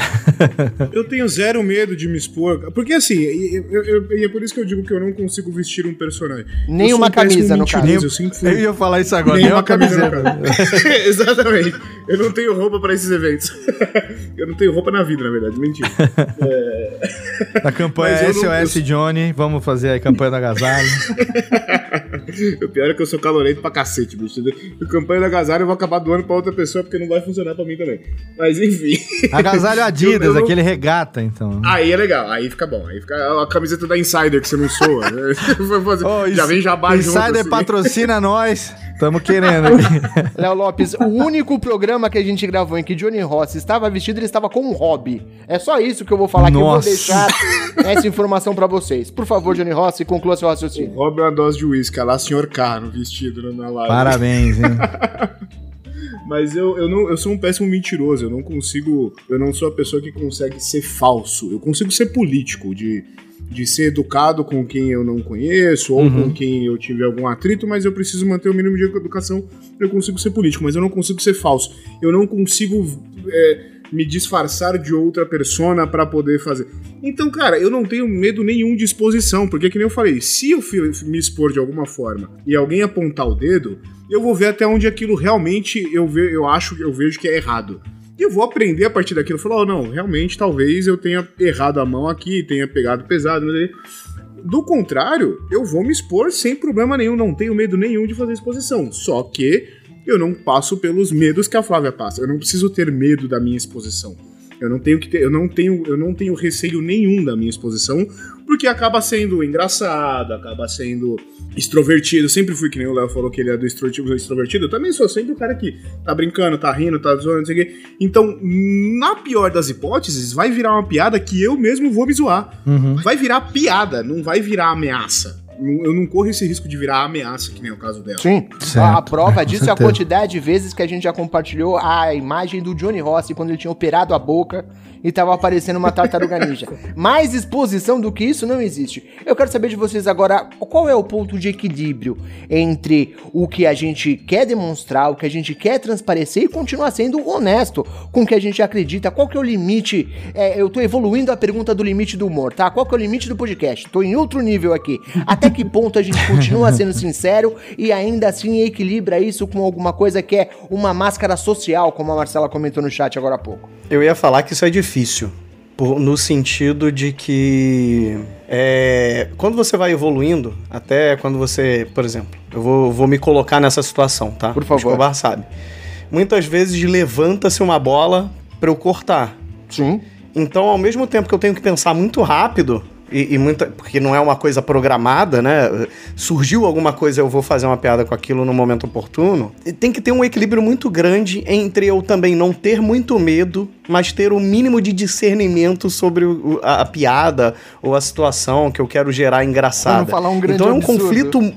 Eu tenho zero medo de me expor. Porque assim, e eu- eu- e é por isso que eu digo que eu não consigo vestir um personagem. Nem Eu sou uma um péssimo camisa, no mentiroso, caso. Eu sempre fui. Eu ia falar isso agora, Nem nem uma uma camisa no camiseta. caso. Exatamente. Eu não tenho roupa pra esses eventos. Eu não tenho roupa na vida, na verdade. Mentira. A campanha Mas eu S O S não- Johnny, vamos fazer a campanha da agasalho. O pior é que eu sou calorento pra cacete, bicho. O campanha da agasalho eu vou acabar doando pra outra pessoa porque não vai funcionar pra mim também. Mas enfim. Agasalho Adidas, Eu- eu não- aquele regata, então. Aí é legal, aí fica bom. Aí fica a camiseta da Insider que você não soa. Né? Vou fazer- Ô, já Ins- vem jabá junto. Insider assim. patrocina nós. Tamo querendo aqui. Léo Lopes, o único programa que a gente gravou em que Johnny Rossi estava vestido, ele estava com um hobby. É só isso que eu vou falar, que eu vou Nossa. deixar essa informação pra vocês. Por favor, Johnny Rossi, conclua seu O raciocínio. Rob é uma dose de uísque, lá senhor K no vestido na live. Parabéns, hein? Mas eu, eu, não, eu sou um péssimo mentiroso, eu não consigo. Eu não sou a pessoa que consegue ser falso. Eu consigo ser político, de, de ser educado com quem eu não conheço, ou Uhum. com quem eu tive algum atrito, mas eu preciso manter o mínimo de educação. Eu consigo ser político, mas eu não consigo ser falso. Eu não consigo é, me disfarçar de outra persona pra poder fazer. Então, cara, eu não tenho medo nenhum de exposição, porque que nem eu falei, se eu fi- me expor de alguma forma e alguém apontar o dedo, eu vou ver até onde aquilo realmente eu, ve, eu acho, eu vejo que é errado. E eu vou aprender a partir daquilo. Falar, oh, não, realmente talvez eu tenha errado a mão aqui, tenha pegado pesado, mas aí... Do contrário, eu vou me expor sem problema nenhum, não tenho medo nenhum de fazer exposição. Só que eu não passo pelos medos que a Flávia passa. Eu não preciso ter medo da minha exposição. Eu não tenho que ter, eu não tenho, eu não tenho receio nenhum da minha exposição, porque porque acaba sendo engraçado, acaba sendo extrovertido. Eu sempre fui, que nem o Léo falou que ele é do extrovertido. Eu também sou sempre o cara que tá brincando, tá rindo, tá zoando, não sei o quê. Então, na pior das hipóteses, vai virar uma piada que eu mesmo vou me zoar. Uhum. Vai virar piada, não vai virar ameaça. Eu não corro esse risco de virar ameaça, que nem o caso dela. Sim, certo. A prova disso é a quantidade de vezes que a gente já compartilhou a imagem do Johnny Rossi quando ele tinha operado a boca e tava aparecendo uma tartaruga ninja. Mais exposição do que isso não existe. Eu quero saber de vocês agora, qual é o ponto de equilíbrio entre o que a gente quer demonstrar, o que a gente quer transparecer e continuar sendo honesto com o que a gente acredita. Qual que é o limite? É, eu tô evoluindo a pergunta do limite do humor, tá? Qual que é o limite do podcast? Tô em outro nível aqui. Até que ponto a gente continua sendo sincero e ainda assim equilibra isso com alguma coisa que é uma máscara social, como a Marcela comentou no chat agora há pouco? Eu ia falar que isso é difícil, por, no sentido de que é, quando você vai evoluindo, até quando você, por exemplo, eu vou, vou me colocar nessa situação, tá? Por favor. O Escobar sabe. Muitas vezes levanta-se uma bola pra eu cortar. Sim. Então, ao mesmo tempo que eu tenho que pensar muito rápido, E, e muita, porque não é uma coisa programada, né? Surgiu alguma coisa, eu vou fazer uma piada com aquilo no momento oportuno. E tem que ter um equilíbrio muito grande entre eu também não ter muito medo, mas ter o mínimo de discernimento sobre o, a, a piada ou a situação que eu quero gerar engraçada. Pra não falar um grande então é um absurdo. conflito...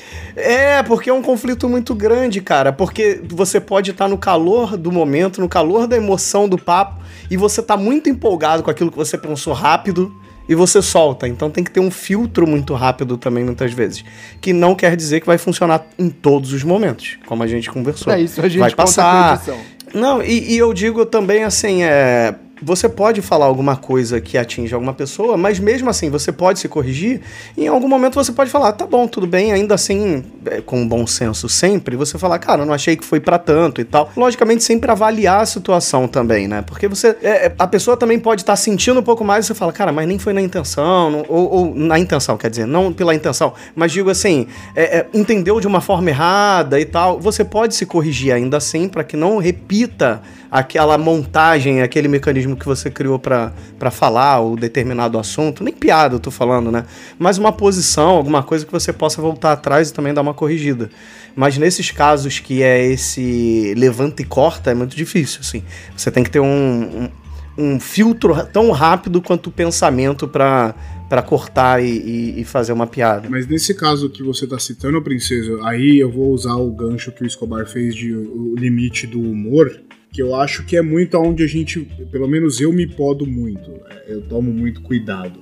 É, porque é um conflito muito grande, cara. Porque você pode estar no calor do momento, no calor da emoção do papo, e você tá muito empolgado com aquilo que você pensou rápido, e você solta. Então tem que ter um filtro muito rápido também, muitas vezes. Que não quer dizer que vai funcionar em todos os momentos, como a gente conversou. É isso, a gente vai passar. conta com Não, e, e eu digo também assim, é... você pode falar alguma coisa que atinge alguma pessoa, mas mesmo assim você pode se corrigir, e em algum momento você pode falar, tá bom, tudo bem, ainda assim, com bom senso sempre, você falar, cara, eu não achei que foi pra tanto e tal. Logicamente, sempre avaliar a situação também, né? Porque você, é, a pessoa também pode estar tá sentindo um pouco mais e você fala, cara, mas nem foi na intenção, não, ou, ou na intenção, quer dizer, não pela intenção, mas digo assim, é, é, entendeu de uma forma errada e tal. Você pode se corrigir ainda assim pra que não repita aquela montagem, aquele mecanismo que você criou pra, pra falar o determinado assunto, nem piada eu tô falando, né? Mas uma posição, alguma coisa que você possa voltar atrás e também dar uma corrigida. Mas nesses casos que é esse levanta e corta, é muito difícil, assim. Você tem que ter um, um, um filtro tão rápido quanto o pensamento pra, pra cortar e, e, e fazer uma piada. Mas nesse caso que você tá citando, Princesa, aí eu vou usar o gancho que o Escobar fez de o limite do humor, que eu acho que é muito aonde a gente, pelo menos eu me podo muito, eu tomo muito cuidado.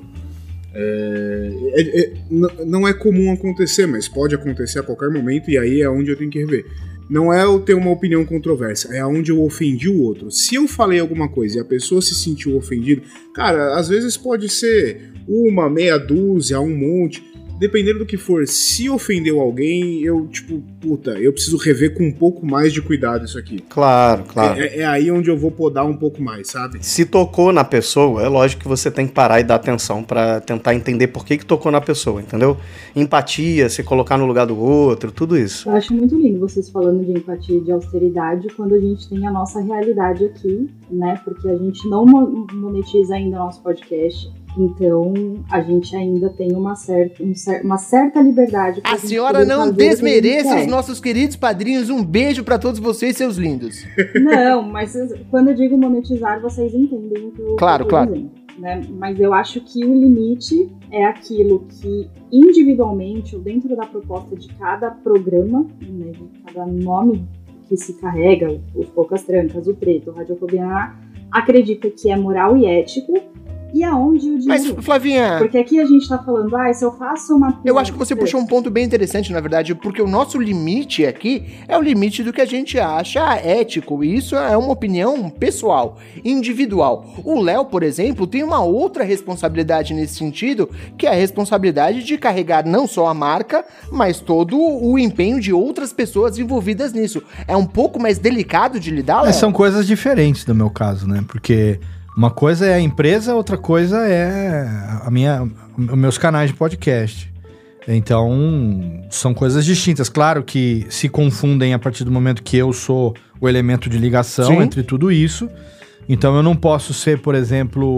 É, é, é, não é comum acontecer, mas pode acontecer a qualquer momento, e aí é onde eu tenho que rever. Não é eu ter uma opinião controversa, é onde eu ofendi o outro. Se eu falei alguma coisa e a pessoa se sentiu ofendida, cara, às vezes pode ser uma, meia dúzia, um monte... Dependendo do que for, se ofendeu alguém, eu, tipo, puta, eu preciso rever com um pouco mais de cuidado isso aqui. Claro, claro. É, é aí onde eu vou podar um pouco mais, sabe? Se tocou na pessoa, é lógico que você tem que parar e dar atenção pra tentar entender por que que tocou na pessoa, entendeu? Empatia, se colocar no lugar do outro, tudo isso. Eu acho muito lindo vocês falando de empatia e de austeridade quando a gente tem a nossa realidade aqui, né? Porque a gente não monetiza ainda o nosso podcast. Então, a gente ainda tem uma certa, um cer- uma certa liberdade. A senhora não desmereça os nossos queridos padrinhos. Um beijo pra todos vocês, seus lindos. Não, mas quando eu digo monetizar, vocês entendem o que eu Claro, tô claro. dizendo, né? Mas eu acho que o limite é aquilo que individualmente, ou dentro da proposta de cada programa, né, de cada nome que se carrega, os Poucas Trancas, o Preto, o Radiofobia, acredita que é moral e ético. E aonde o dinheiro... Mas, Flavinha... Porque aqui a gente tá falando, ah, se eu faço uma... Eu acho que você puxou um ponto bem interessante, na verdade, porque o nosso limite aqui é o limite do que a gente acha ético, e isso é uma opinião pessoal, individual. O Léo, por exemplo, tem uma outra responsabilidade nesse sentido, que é a responsabilidade de carregar não só a marca, mas todo o empenho de outras pessoas envolvidas nisso. É um pouco mais delicado de lidar, Léo? Mas são coisas diferentes no meu caso, né? Porque... uma coisa é a empresa, outra coisa é a minha, os meus canais de podcast. Então, são coisas distintas. Claro que se confundem a partir do momento que eu sou o elemento de ligação Sim. entre tudo isso. Então, eu não posso ser, por exemplo,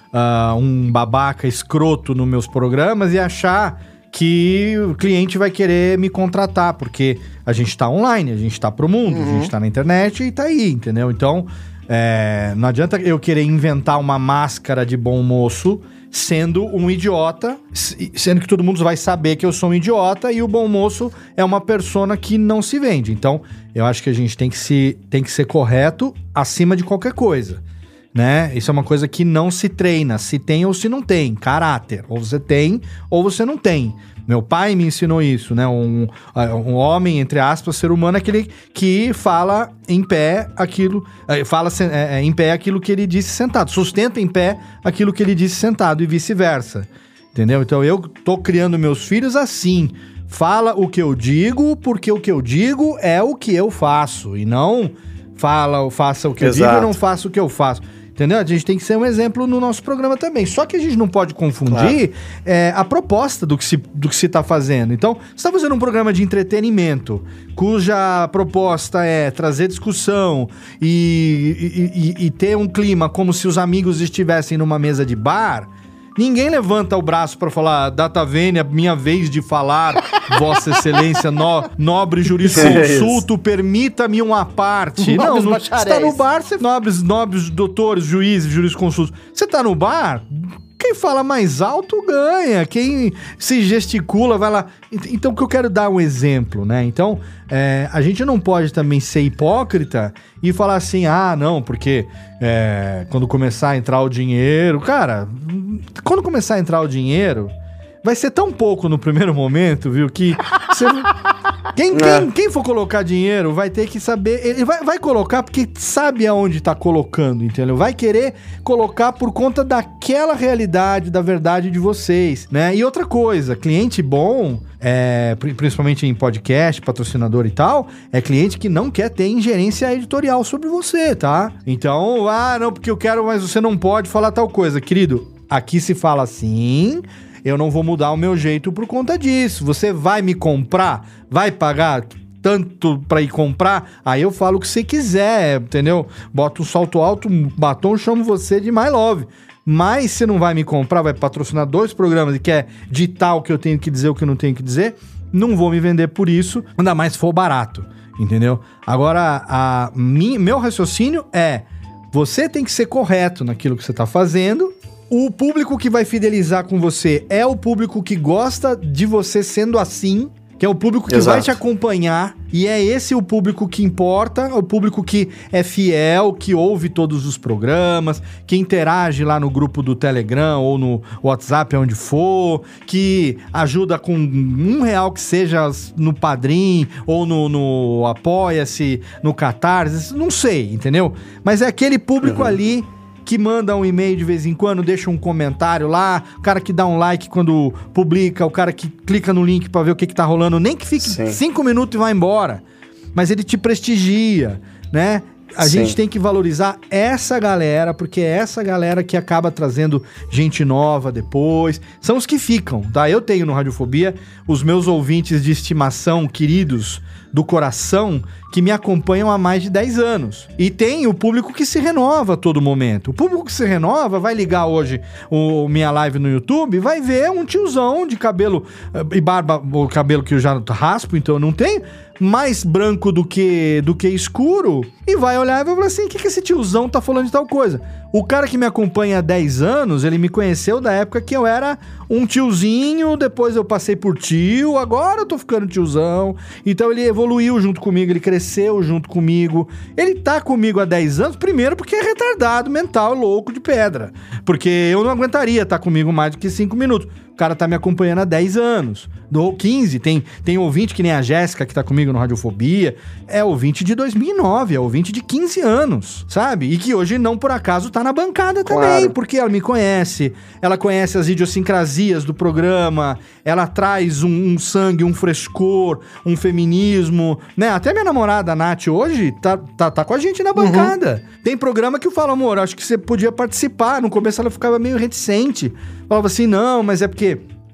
uh, um babaca escroto nos meus programas e achar que o cliente vai querer me contratar, porque a gente tá online, a gente tá pro mundo, uhum. a gente tá na internet e tá aí, entendeu? Então, é, não adianta eu querer inventar uma máscara de bom moço sendo um idiota, sendo que todo mundo vai saber que eu sou um idiota e o bom moço é uma persona que não se vende. Então, eu acho que a gente tem que, se, tem que ser correto acima de qualquer coisa, né? Isso é uma coisa que não se treina, se tem ou se não tem, caráter. Ou você tem ou você não tem. Meu pai me ensinou isso, né? Um, um homem, entre aspas, ser humano é aquele que fala em pé aquilo, fala é, em pé aquilo que ele disse sentado, sustenta em pé aquilo que ele disse sentado e vice-versa, entendeu? Então eu tô criando meus filhos assim, fala o que eu digo, porque o que eu digo é o que eu faço, e não fala, faça o que Exato. eu digo e não faça o que eu faço. Entendeu? A gente tem que ser um exemplo no nosso programa também. Só que a gente não pode confundir claro. é, a proposta do que se do que se está fazendo. Então, você está fazendo um programa de entretenimento, cuja proposta é trazer discussão e, e, e, e ter um clima como se os amigos estivessem numa mesa de bar. Ninguém levanta o braço para falar, data vênia, minha vez de falar, Vossa Excelência, no, nobre jurisconsulto, é permita-me uma parte. Não, no, você tá no bar, você, nobres, nobres doutores, juízes, jurisconsultos, você tá no bar, quem fala mais alto ganha, quem se gesticula vai lá. Então, que eu quero dar um exemplo, né? Então, é, a gente não pode também ser hipócrita e falar assim, ah, não, porque é, quando começar a entrar o dinheiro... Cara, quando começar a entrar o dinheiro, vai ser tão pouco no primeiro momento, viu, que... Você... Quem, quem, quem for colocar dinheiro vai ter que saber... Ele vai, vai colocar porque sabe aonde tá colocando, entendeu? Vai querer colocar por conta daquela realidade, da verdade de vocês, né? E outra coisa, cliente bom, é, principalmente em podcast, patrocinador e tal, é cliente que não quer ter ingerência editorial sobre você, tá? Então, ah, não, porque eu quero, mas você não pode falar tal coisa. Querido, aqui se fala assim... Eu não vou mudar o meu jeito por conta disso. Você vai me comprar? Vai pagar tanto pra ir comprar? Aí eu falo o que você quiser, entendeu? Bota um salto alto, um batom, chamo você de My Love. Mas você não vai me comprar, vai patrocinar dois programas e quer ditar o que eu tenho que dizer, o que eu não tenho que dizer, não vou me vender por isso, ainda mais se for barato, entendeu? Agora, a, mi, meu raciocínio é, você tem que ser correto naquilo que você tá fazendo. O público que vai fidelizar com você é o público que gosta de você sendo assim, que é o público que Exato. vai te acompanhar, e é esse o público que importa, o público que é fiel, que ouve todos os programas, que interage lá no grupo do Telegram ou no WhatsApp, onde for, que ajuda com um real que seja no Padrim ou no, no Apoia-se, no Catarse, não sei, entendeu? Mas é aquele público uhum. ali que manda um e-mail de vez em quando, deixa um comentário lá, o cara que dá um like quando publica, o cara que clica no link pra ver o que que tá rolando, nem que fique Sim. cinco minutos e vai embora, mas ele te prestigia, né? A Sim. gente tem que valorizar essa galera, porque é essa galera que acaba trazendo gente nova depois. São os que ficam, tá? Eu tenho no Radiofobia os meus ouvintes de estimação, queridos do coração, que me acompanham há mais de dez anos. E tem o público que se renova a todo momento. O público que se renova vai ligar hoje o minha live no YouTube, vai ver um tiozão de cabelo e barba, o cabelo que eu já raspo, então eu não tenho, mais branco do que, do que escuro, e vai olhar e vai falar assim, o que, que esse tiozão tá falando de tal coisa? O cara que me acompanha há dez anos, ele me conheceu da época que eu era um tiozinho, depois eu passei por tio, agora eu tô ficando tiozão. Então ele evoluiu junto comigo, ele cresceu junto comigo. Ele tá comigo há dez anos, primeiro porque é retardado mental, louco de pedra. Porque eu não aguentaria estar comigo mais do que cinco minutos. O cara tá me acompanhando há dez anos, do quinze, tem, tem ouvinte que nem a Jéssica que tá comigo no Radiofobia, é ouvinte de dois mil e nove, é ouvinte de quinze anos, sabe? E que hoje não por acaso tá na bancada claro. também, porque ela me conhece, ela conhece as idiosincrasias do programa, ela traz um, um sangue, um frescor, um feminismo, né? Até minha namorada, a Nath, hoje tá, tá, tá com a gente na bancada. Uhum. Tem programa que eu falo, amor, acho que você podia participar. No começo ela ficava meio reticente, falava assim, não, mas é porque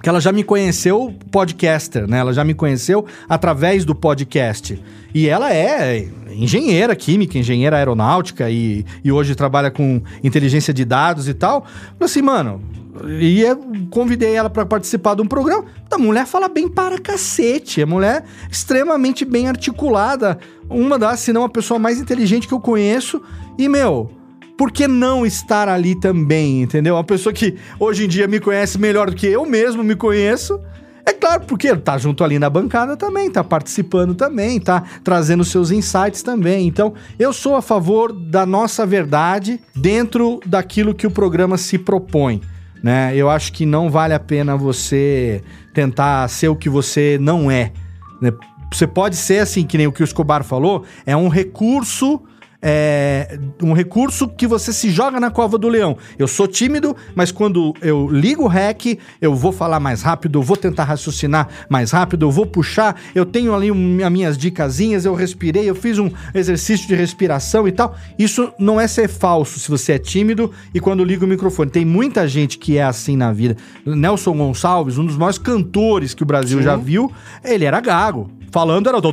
que ela já me conheceu podcaster, né? Ela já me conheceu através do podcast. E ela é engenheira química, engenheira aeronáutica e, e hoje trabalha com inteligência de dados e tal. Falei assim, mano, e eu convidei ela pra participar de um programa. A mulher fala bem para cacete, a mulher extremamente bem articulada, uma das, se não a pessoa mais inteligente que eu conheço. E, meu... por que não estar ali também, entendeu? Uma pessoa que hoje em dia me conhece melhor do que eu mesmo me conheço. É claro, porque tá junto ali na bancada também, tá participando também, tá trazendo seus insights também. Então, eu sou a favor da nossa verdade dentro daquilo que o programa se propõe, né? Eu acho que não vale a pena você tentar ser o que você não é, né? Você pode ser assim, que nem o que o Escobar falou, é um recurso... É um recurso que você se joga na cova do leão. Eu sou tímido, mas quando eu ligo o rec, eu vou falar mais rápido, eu vou tentar raciocinar mais rápido, eu vou puxar, eu tenho ali um, as minhas dicasinhas, eu respirei, eu fiz um exercício de respiração e tal. Isso não é ser falso se você é tímido e quando liga o microfone. Tem muita gente que é assim na vida. Nelson Gonçalves, um dos maiores cantores que o Brasil Sim. já viu, ele era gago. Falando era...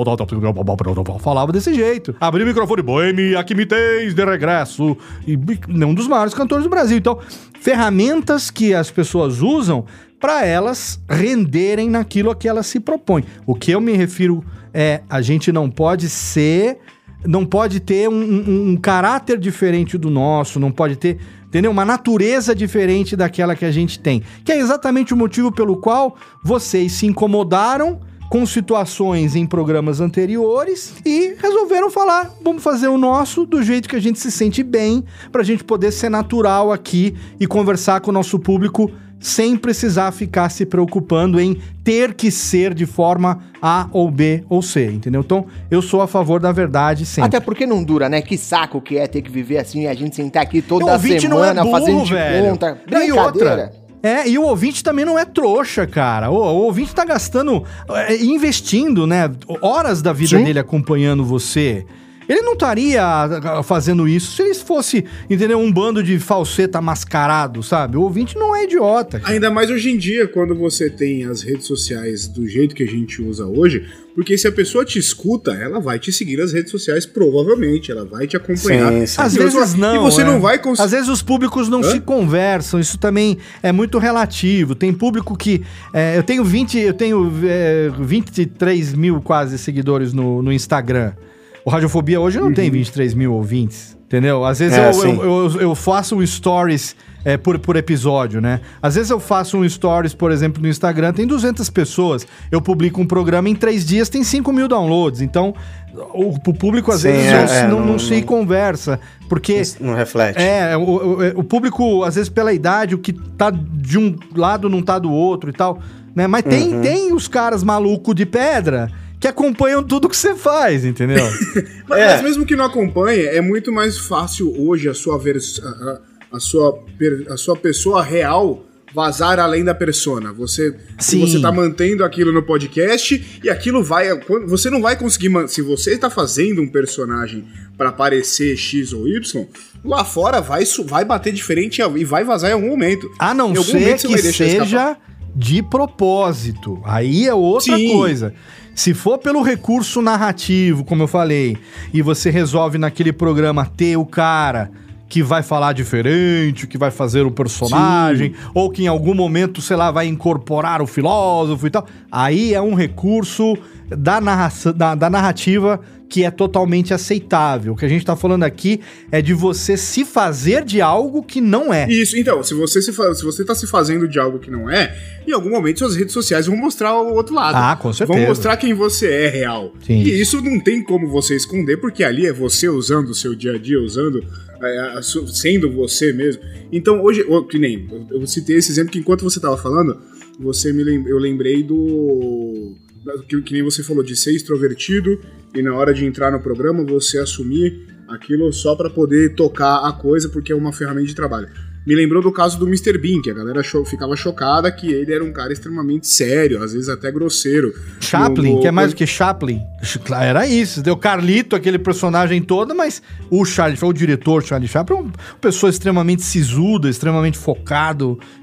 falava desse jeito. Abri o microfone, boemi, aqui me tens de regresso. E um dos maiores cantores do Brasil. Então, ferramentas que as pessoas usam para elas renderem naquilo a que elas se propõem. O que eu me refiro é, a gente não pode ser... não pode ter um, um, um caráter diferente do nosso, não pode ter... entendeu? Uma natureza diferente daquela que a gente tem. Que é exatamente o motivo pelo qual vocês se incomodaram com situações em programas anteriores e resolveram falar, vamos fazer o nosso do jeito que a gente se sente bem, pra gente poder ser natural aqui e conversar com o nosso público sem precisar ficar se preocupando em ter que ser de forma A ou B ou C, entendeu? Então, eu sou a favor da verdade sempre. Até porque não dura, né? Que saco que é ter que viver assim e a gente sentar aqui toda o ouvinte semana não é burro, fazendo de velho. conta. E outra... É, e o ouvinte também não é trouxa, cara. O, o ouvinte tá gastando, é, investindo, né, horas da vida Sim. dele acompanhando você. Ele não estaria fazendo isso se ele fosse, entendeu, um bando de falseta mascarado, sabe? O ouvinte não é idiota. Cara. Ainda mais hoje em dia, quando você tem as redes sociais do jeito que a gente usa hoje, porque se a pessoa te escuta, ela vai te seguir nas redes sociais, provavelmente, ela vai te acompanhar. Sim, sim. Às vezes não, E você é. não vai conseguir... Às vezes os públicos não Hã? se conversam, isso também é muito relativo. Tem público que... É, eu tenho vinte, eu tenho é, vinte e três mil quase seguidores no, no Instagram. O Radiofobia hoje não uhum. tem vinte e três mil ouvintes, entendeu? Às vezes é, eu, eu, eu, eu faço um stories é, por, por episódio, né? Às vezes eu faço um stories, por exemplo, no Instagram, tem duzentas pessoas. Eu publico um programa, em três dias tem cinco mil downloads. Então, o, o público às Sim, vezes é, não, é, não, não se não, conversa. Porque... Não reflete. É, o, o, o público, às vezes pela idade, o que tá de um lado não tá do outro e tal, né? Mas tem, uhum. tem os caras malucos de pedra... que acompanham tudo que você faz, entendeu? mas, é. mas mesmo que não acompanhe, é muito mais fácil hoje a sua, vers a, a, sua, a sua pessoa real vazar além da persona. Você, se você tá mantendo aquilo no podcast e aquilo vai... Você não vai conseguir... Se você tá fazendo um personagem para aparecer X ou Y, lá fora vai, vai bater diferente e vai vazar em algum momento. A não ser que seja escapar. de propósito. Aí é outra Sim. coisa. Se for pelo recurso narrativo, como eu falei, e você resolve naquele programa ter o cara que vai falar diferente, que vai fazer o personagem, Sim. ou que em algum momento, sei lá, vai incorporar o filósofo e tal, aí é um recurso da, narra da, da narrativa que é totalmente aceitável. O que a gente tá falando aqui é de você se fazer de algo que não é. Isso, então, se você, se se você tá se fazendo de algo que não é, em algum momento suas redes sociais vão mostrar o outro lado. Ah, com certeza. Vão mostrar quem você é real. Sim. E isso não tem como você esconder, porque ali é você usando o seu dia a dia, usando, é, sendo você mesmo. Então, hoje, que nem, eu citei esse exemplo que enquanto você tava falando, você me lem eu lembrei do... Que, que nem você falou, de ser extrovertido e na hora de entrar no programa você assumir aquilo só pra poder tocar a coisa porque é uma ferramenta de trabalho. Me lembrou do caso do mister Bean, que a galera cho ficava chocada que ele era um cara extremamente sério, às vezes até grosseiro. Chaplin, no, no... que é mais do que Chaplin. Era isso, deu Carlito, aquele personagem todo, mas o Charlie, o diretor Charlie Chaplin é uma pessoa extremamente sisuda, extremamente focado,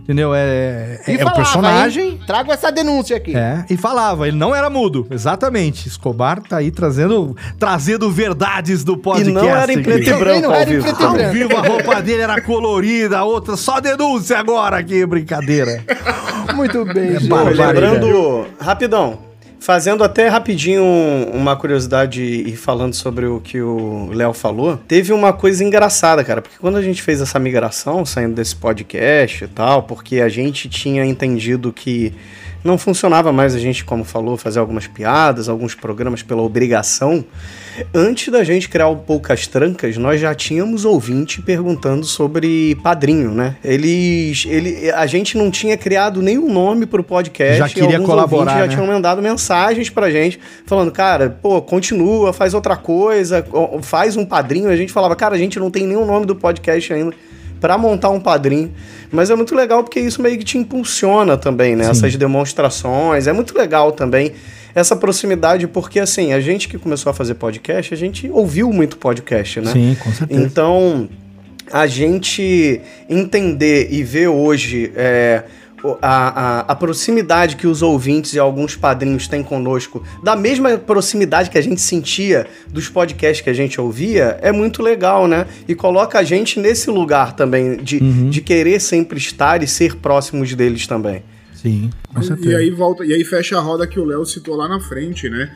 Entendeu? É, é, E é o falava, personagem. hein? Trago essa denúncia aqui. É, e falava, ele não era mudo, exatamente. Escobar tá aí trazendo, trazendo verdades do podcast. E não era em preto aqui. e branco não ao era em vivo. preto e Ao branco. vivo a roupa dele era colorida, a outra só denúncia agora aqui, brincadeira. Muito bem, gente. Pô, Barbaridade. lembrando, rapidão, fazendo até rapidinho uma curiosidade e falando sobre o que o Léo falou, teve uma coisa engraçada, cara, porque quando a gente fez essa migração, saindo desse podcast e tal, porque a gente tinha entendido que não funcionava mais a gente, como falou, fazer algumas piadas, alguns programas pela obrigação. Antes da gente criar o Poucas Trancas, nós já tínhamos ouvinte perguntando sobre padrinho, né? Eles, ele, a gente não tinha criado nenhum nome pro podcast. Já queria e alguns colaborar, ouvintes já né? tinham mandado mensagens pra gente, falando, cara, pô, continua, faz outra coisa, faz um padrinho. A gente falava, cara, a gente não tem nenhum nome do podcast ainda para montar um padrinho, mas é muito legal porque isso meio que te impulsiona também, né? Sim. Essas demonstrações, é muito legal também essa proximidade, porque assim, a gente que começou a fazer podcast, a gente ouviu muito podcast, né? Sim, com certeza. Então, a gente entender e ver hoje é, a, a, a proximidade que os ouvintes e alguns padrinhos têm conosco, da mesma proximidade que a gente sentia dos podcasts que a gente ouvia, é muito legal, né? E coloca a gente nesse lugar também de, Uhum. de querer sempre estar e ser próximos deles também. Sim, com certeza. E aí volta, e aí fecha a roda que o Léo citou lá na frente, né?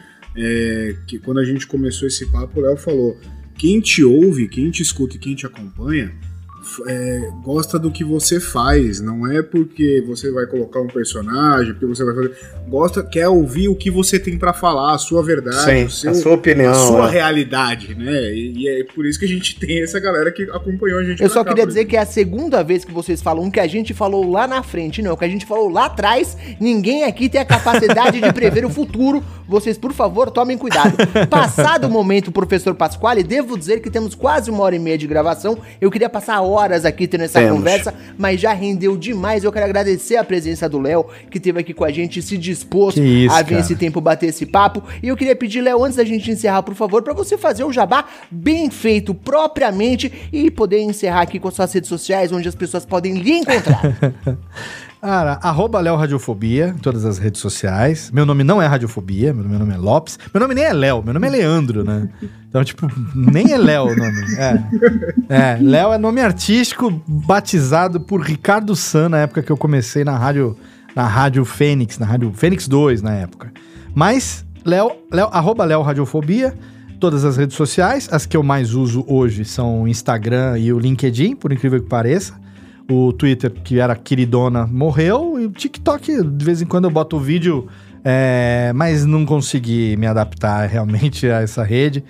É, que quando a gente começou esse papo, o Léo falou: quem te ouve, quem te escuta e quem te acompanha é, gosta do que você faz, não é porque você vai colocar um personagem, porque você vai fazer. Gosta, quer ouvir o que você tem pra falar, a sua verdade, Sim, o seu, a sua opinião, a sua é. realidade, né? E, e é por isso que a gente tem essa galera que acompanhou a gente. Eu pra só cá, queria por dizer que é a segunda vez que vocês falam o que a gente falou lá na frente, não, o que a gente falou lá atrás. Ninguém aqui tem a capacidade de prever o futuro. Vocês, por favor, tomem cuidado. Passado o momento, professor Pasquale, devo dizer que temos quase uma hora e meia de gravação. Eu queria passar horas aqui tendo essa Temos. conversa, mas já rendeu demais. Eu quero agradecer a presença do Léo, que esteve aqui com a gente e se dispôs Que isso, a vir cara. esse tempo bater esse papo. E eu queria pedir, Léo, antes da gente encerrar, por favor, pra você fazer o jabá bem feito, propriamente, e poder encerrar aqui com as suas redes sociais, onde as pessoas podem lhe encontrar. Cara, arroba Léo Radiofobia, em todas as redes sociais. Meu nome não é Radiofobia, meu nome é Lopes. Meu nome nem é Léo, meu nome é Leandro, né? Então, tipo, nem é Léo o nome. É, é Léo é nome artístico batizado por Ricardo San, na época que eu comecei na rádio, na rádio Fênix, na rádio Fênix dois, na época. Mas, Léo, Léo, arroba Léo Radiofobia, todas as redes sociais. As que eu mais uso hoje são o Instagram e o LinkedIn, por incrível que pareça. O Twitter, que era queridona, morreu. E o TikTok, de vez em quando eu boto o vídeo, é, mas não consegui me adaptar realmente a essa rede.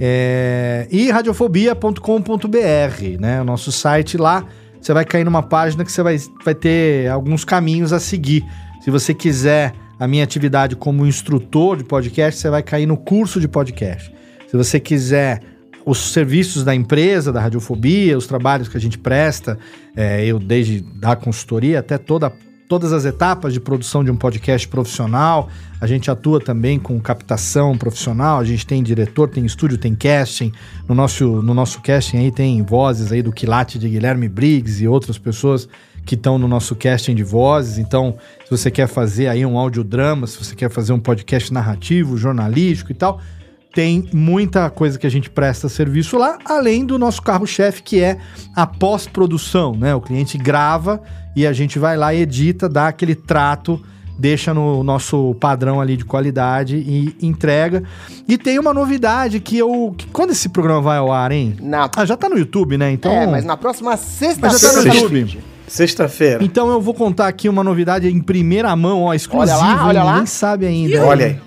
É, e radiofobia ponto com ponto b r, né? O nosso site lá, você vai cair numa página que você vai, vai ter alguns caminhos a seguir. Se você quiser a minha atividade como instrutor de podcast, você vai cair no curso de podcast. Se você quiser os serviços da empresa, da Radiofobia, os trabalhos que a gente presta, é, eu desde da consultoria até toda, todas as etapas de produção de um podcast profissional, a gente atua também com captação profissional, a gente tem diretor, tem estúdio, tem casting, no nosso, no nosso casting aí tem vozes aí do quilate de Guilherme Briggs e outras pessoas que estão no nosso casting de vozes. Então, se você quer fazer aí um audiodrama, se você quer fazer um podcast narrativo, jornalístico e tal, tem muita coisa que a gente presta serviço lá, além do nosso carro-chefe, que é a pós-produção, né? O cliente grava e a gente vai lá e edita, dá aquele trato, deixa no nosso padrão ali de qualidade e entrega. E tem uma novidade que eu... Que quando esse programa vai ao ar, hein? Na... Ah, já tá no YouTube, né? Então... É, mas na próxima Mas já tá no sexta-feira... YouTube. Sexta-feira. Então eu vou contar aqui uma novidade em primeira mão, ó, exclusiva. Olha lá, olha hein? lá. Ninguém sabe ainda. Olha aí.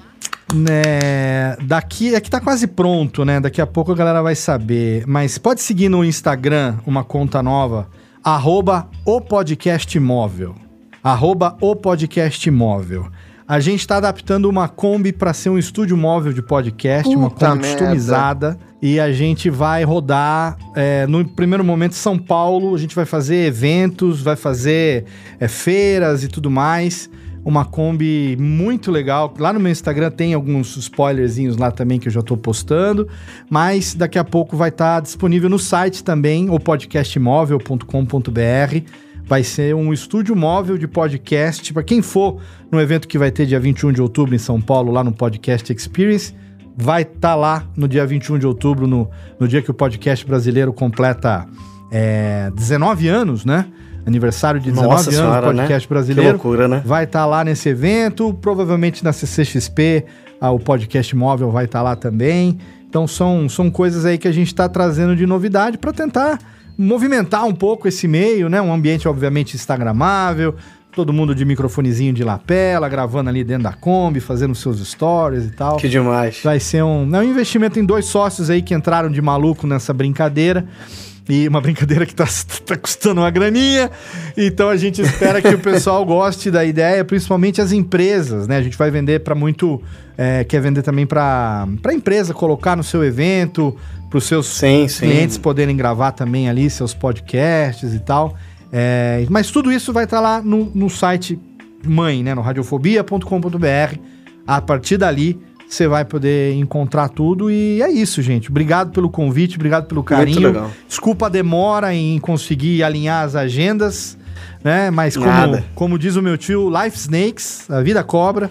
Né, daqui, aqui tá quase pronto, né? Daqui a pouco a galera vai saber. Mas pode seguir no Instagram uma conta nova, arroba o podcast móvel. Arroba o podcast móvel. A gente tá adaptando uma Kombi para ser um estúdio móvel de podcast, uma Puta Kombi merda. customizada. E a gente vai rodar, é, no primeiro momento, São Paulo. A gente vai fazer eventos, vai fazer é, feiras e tudo mais. Uma Kombi muito legal. Lá no meu Instagram tem alguns spoilerzinhos lá também que eu já tô postando. Mas daqui a pouco vai estar disponível no site também, o podcast móvel ponto com ponto b r. vai ser um estúdio móvel de podcast. Para quem for no evento que vai ter dia vinte e um de outubro em São Paulo, lá no Podcast Experience, vai estar tá lá no dia vinte e um de outubro, no, no dia que o podcast brasileiro completa é, dezenove anos, né? Aniversário de dezenove Nossa anos senhora, do podcast né? brasileiro. Que loucura, né? Vai estar tá lá nesse evento, provavelmente na C C X P, ah, o podcast móvel vai estar tá lá também. Então são, são coisas aí que a gente está trazendo de novidade para tentar movimentar um pouco esse meio, né? Um ambiente obviamente instagramável, todo mundo de microfonezinho de lapela, gravando ali dentro da Kombi, fazendo seus stories e tal. Que demais. Vai ser um, é um investimento em dois sócios aí que entraram de maluco nessa brincadeira. E uma brincadeira que tá, tá custando uma graninha. Então a gente espera que o pessoal goste da ideia, principalmente as empresas, né? A gente vai vender para muito... É, quer vender também para a empresa, colocar no seu evento, para os seus sim, sim. clientes poderem gravar também ali seus podcasts e tal. É, mas tudo isso vai estar tá lá no, no site mãe, né? No radiofobia ponto com ponto b r. A partir dali... você vai poder encontrar tudo e é isso, gente. Obrigado pelo convite, obrigado pelo carinho. Muito legal. Desculpa a demora em conseguir alinhar as agendas, né? Mas como, como diz o meu tio, life snakes, a vida cobra.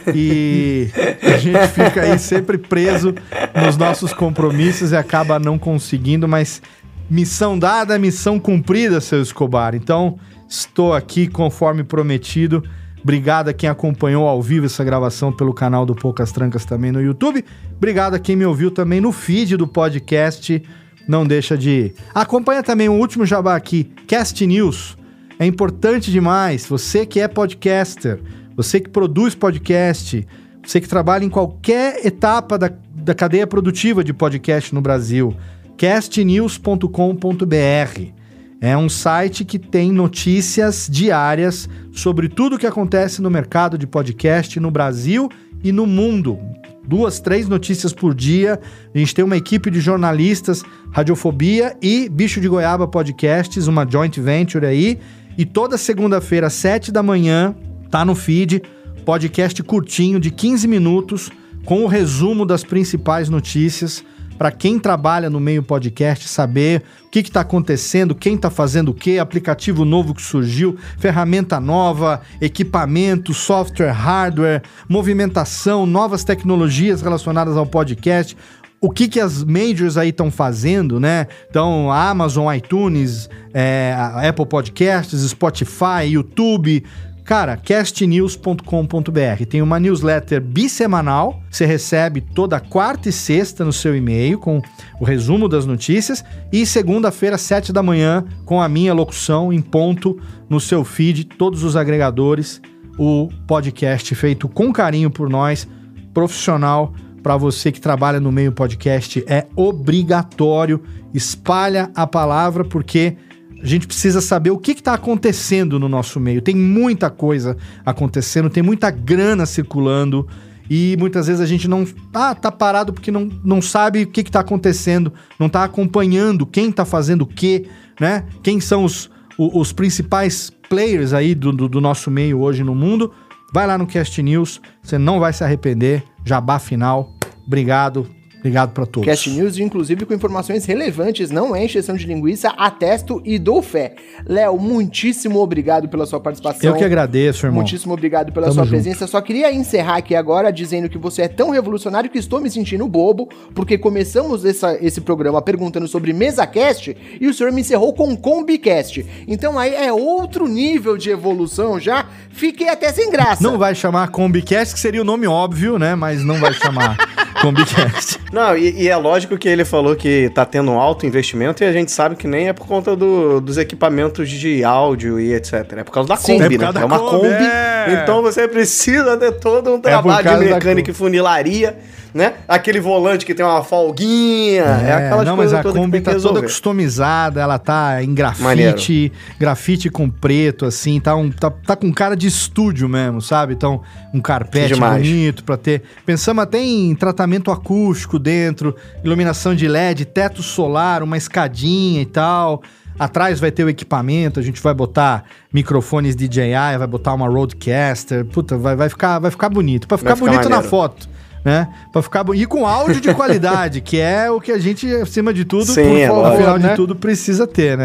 E a gente fica aí sempre preso nos nossos compromissos e acaba não conseguindo, mas missão dada, missão cumprida, seu Escobar. Então, estou aqui conforme prometido. Obrigado a quem acompanhou ao vivo essa gravação pelo canal do Poucas Trancas também no YouTube. Obrigado a quem me ouviu também no feed do podcast. Não deixa de... Acompanha também o último jabá aqui, Cast News. É importante demais. Você que é podcaster, você que produz podcast, você que trabalha em qualquer etapa da, da cadeia produtiva de podcast no Brasil. cast news ponto com ponto b r. É um site que tem notícias diárias sobre tudo o que acontece no mercado de podcast no Brasil e no mundo. Duas, três notícias por dia. A gente tem uma equipe de jornalistas, Radiofobia e Bicho de Goiaba Podcasts, uma joint venture aí. E toda segunda-feira, às sete da manhã, tá no feed, podcast curtinho de quinze minutos, com o resumo das principais notícias, para quem trabalha no meio podcast saber o que está acontecendo, quem está fazendo o quê, aplicativo novo que surgiu, ferramenta nova, equipamento, software, hardware, movimentação, novas tecnologias relacionadas ao podcast, o que, que as majors aí estão fazendo, né? Então, a Amazon, iTunes, é, a Apple Podcasts, Spotify, YouTube... Cara, cast news ponto com ponto b r tem uma newsletter bissemanal, você recebe toda quarta e sexta no seu e-mail com o resumo das notícias e segunda-feira, sete da manhã, com a minha locução em ponto no seu feed, todos os agregadores, o podcast feito com carinho por nós, profissional, para você que trabalha no meio podcast, é obrigatório, espalha a palavra porque... A gente precisa saber o que está acontecendo no nosso meio. Tem muita coisa acontecendo, tem muita grana circulando e muitas vezes a gente não... Ah, tá parado porque não, não sabe o que está acontecendo, não está acompanhando quem está fazendo o quê, né? Quem são os, os, os principais players aí do, do, do nosso meio hoje no mundo. Vai lá no Cast News, você não vai se arrepender. Jabá final. Obrigado. Obrigado para todos. Cast News, inclusive, com informações relevantes, não é encheção de linguiça, atesto e dou fé. Léo, muitíssimo obrigado pela sua participação. Eu que agradeço, irmão. Muitíssimo obrigado pela Tamo sua junto. presença. Só queria encerrar aqui agora dizendo que você é tão revolucionário que estou me sentindo bobo, porque começamos essa, esse programa perguntando sobre MesaCast e o senhor me encerrou com Combicast. Então aí é outro nível de evolução já. Fiquei até sem graça. Não vai chamar Combicast, que seria o nome óbvio, né? Mas não vai chamar Combicast. Não, e, e é lógico que ele falou que tá tendo um alto investimento e a gente sabe que nem é por conta do, dos equipamentos de áudio e etcétera. É por causa da Sim, Kombi, é por causa né? da É uma Kombi, Kombi, é. então você precisa ter todo um por trabalho causa de da mecânica e funilaria, né? Aquele volante que tem uma folguinha, é, é aquelas não, mas coisas a todas que Kombi tem que tá toda resolver. customizada, ela tá em grafite, Maneiro. grafite com preto, assim, tá, um, tá, tá com cara de estúdio mesmo, sabe? Então, um carpete demais. bonito pra ter. Pensamos até em tratamento acústico dentro, iluminação de L E D, teto solar, uma escadinha e tal. Atrás vai ter o equipamento, a gente vai botar microfones D J I, vai botar uma Rodecaster. Puta, vai, vai, ficar, vai ficar bonito. Pra ficar, Vai ficar bonito na maneiro. foto, né? Pra ficar bonito. E com áudio de qualidade, que é o que a gente, acima de tudo, Sim, por é favor, no lógico, final né? de tudo, precisa ter, né?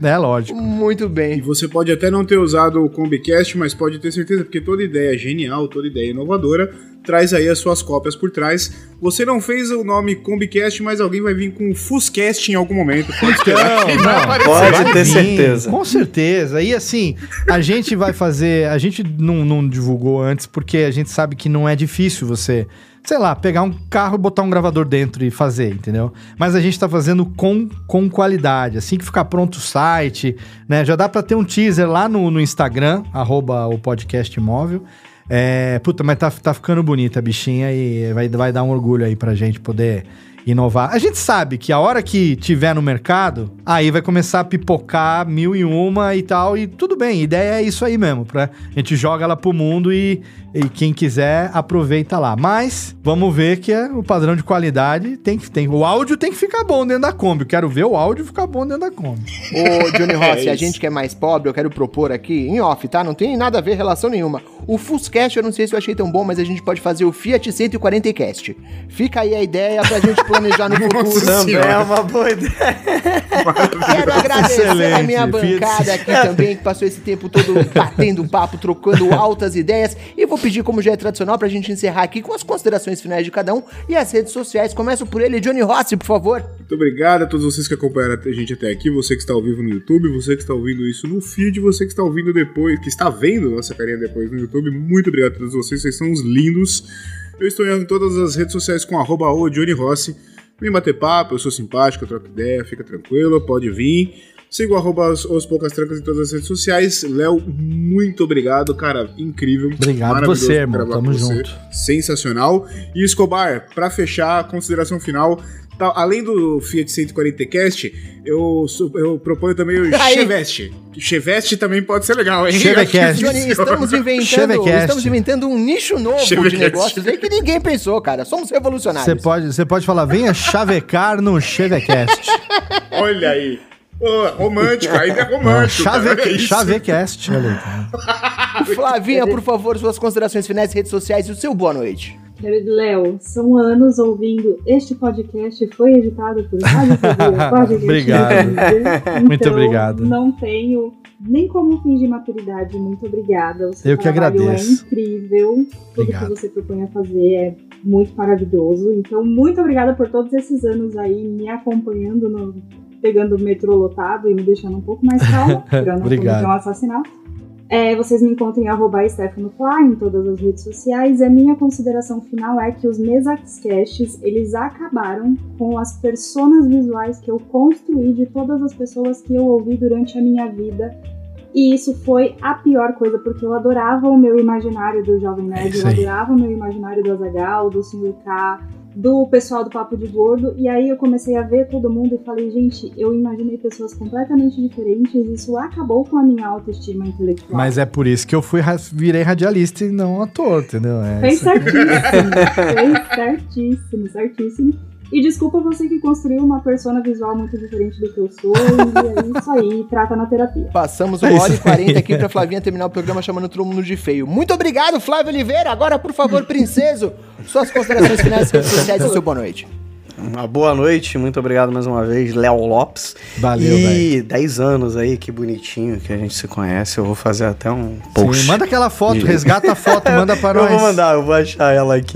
É, lógico. Muito E bem. você pode até não ter usado o Combicast, mas pode ter certeza, porque toda ideia genial, toda ideia inovadora, traz aí as suas cópias por trás. Você não fez o nome Combicast, mas alguém vai vir com o Fuscast em algum momento. Pode esperar que vai aparecer. Pode Vai ter vir, certeza. Com certeza. E assim, a gente vai fazer... A gente não, não divulgou antes, porque a gente sabe que não é difícil você... Sei lá, pegar um carro, botar um gravador dentro e fazer, entendeu? Mas a gente tá fazendo com, com qualidade. Assim que ficar pronto o site, né? Já dá pra ter um teaser lá no, no Instagram, arroba o podcast móvel. É, puta, mas tá, tá ficando bonita a bichinha e vai, vai dar um orgulho aí pra gente poder inovar. A gente sabe que a hora que tiver no mercado, aí vai começar a pipocar mil e uma e tal, e tudo bem, a ideia é isso aí mesmo, pra, a gente joga ela pro mundo e, e quem quiser aproveita lá. Mas vamos ver que é o padrão de qualidade tem que tem, o áudio tem que ficar bom dentro da Kombi. Eu quero ver o áudio ficar bom dentro da Kombi. Ô, Johnny Rossi, É a isso. gente que é mais pobre, eu quero propor aqui, em off, tá? Não tem nada a ver, relação nenhuma. O Fuscast, eu não sei se eu achei tão bom, mas a gente pode fazer o Fiat cento e quarenta Cast. Fica aí a ideia pra gente planejar no futuro. Nossa Também senhora. é uma boa ideia. Quero agradecer Excelente, a minha Fiat. bancada aqui também, que passou esse tempo todo batendo papo, trocando altas ideias. E vou pedir, como já é tradicional, pra gente encerrar aqui com as considerações finais de cada um e as redes sociais. Começo por ele, Johnny Rossi, por favor. Muito obrigado a todos vocês que acompanharam a gente até aqui, você que está ao vivo no YouTube, você que está ouvindo isso no feed, você que está ouvindo depois, que está vendo nossa carinha depois no YouTube, muito obrigado a todos vocês, vocês são uns lindos. Eu estou em todas as redes sociais com arroba o Johnny Rossi. Vem bater papo, eu sou simpático, eu troco ideia, fica tranquilo, pode vir. Siga o arroba os, os Poucas Trancas em todas as redes sociais. Léo, muito obrigado, cara, incrível. Obrigado Maravilhoso você, irmão, gravar tamo com você. junto. Sensacional. E Escobar, pra fechar, a consideração final, tá, além do Fiat cento e quarenta Cast, eu, sou- eu proponho também o Aí. Chevette. Chevette também pode ser legal, hein? Chevecast. Johnny, estamos inventando, Chevecast. estamos inventando um nicho novo de Chevecast. negócios aí que ninguém pensou, cara. Somos revolucionários. Você pode, você pode falar, venha chavecar no Chevecast. Olha aí. Pô, romântico, ainda é romântico. cara, Chave, é isso. Chavecast, olha aí. Tá? Flavinha, por favor, suas considerações finais, redes sociais e o seu boa noite. Querido Léo, são anos ouvindo este podcast, foi editado por Rádio Fobia, podcast Obrigado. Mídia. Muito Então, obrigado. Não tenho nem como fingir maturidade, muito obrigada. O seu Eu que trabalho agradeço. é incrível, tudo Obrigado. que você propõe a fazer é muito maravilhoso. Então, muito obrigada por todos esses anos aí me acompanhando, no, pegando o metrô lotado e me deixando um pouco mais calma, pra não Obrigado. cometer um assassinato. É, vocês me encontram em arroba Stefano Fla em todas as redes sociais. E a minha consideração final é que os Mesacasts, eles acabaram com as personas visuais que eu construí de todas as pessoas que eu ouvi durante a minha vida. E isso foi a pior coisa, porque eu adorava o meu imaginário do Jovem Nerd, eu Sim. adorava o meu imaginário do Azaghal, do senhor K, do pessoal do Papo de Gordo, e aí eu comecei a ver todo mundo e falei, gente, eu imaginei pessoas completamente diferentes, isso acabou com a minha autoestima intelectual. Mas é por isso que eu fui, ra- virei radialista e não ator, entendeu? É Fez isso. certíssimo, fez certíssimo, certíssimo. E desculpa você que construiu uma persona visual muito diferente do que eu sou, e é isso aí, trata na terapia. Passamos É uma isso hora e quarenta aí. aqui pra Flavinha terminar o programa chamando todo mundo de feio. Muito obrigado, Flávio Oliveira. Agora, por favor, princeso, suas considerações finais, redes sociais e o seu boa noite. Uma boa noite, muito obrigado mais uma vez, Léo Lopes. Valeu, E dez anos aí, que bonitinho que a gente se conhece. Eu vou fazer até um post. Sim, manda aquela foto, De- resgata a foto, manda para Eu nós. vou mandar, eu vou achar ela aqui.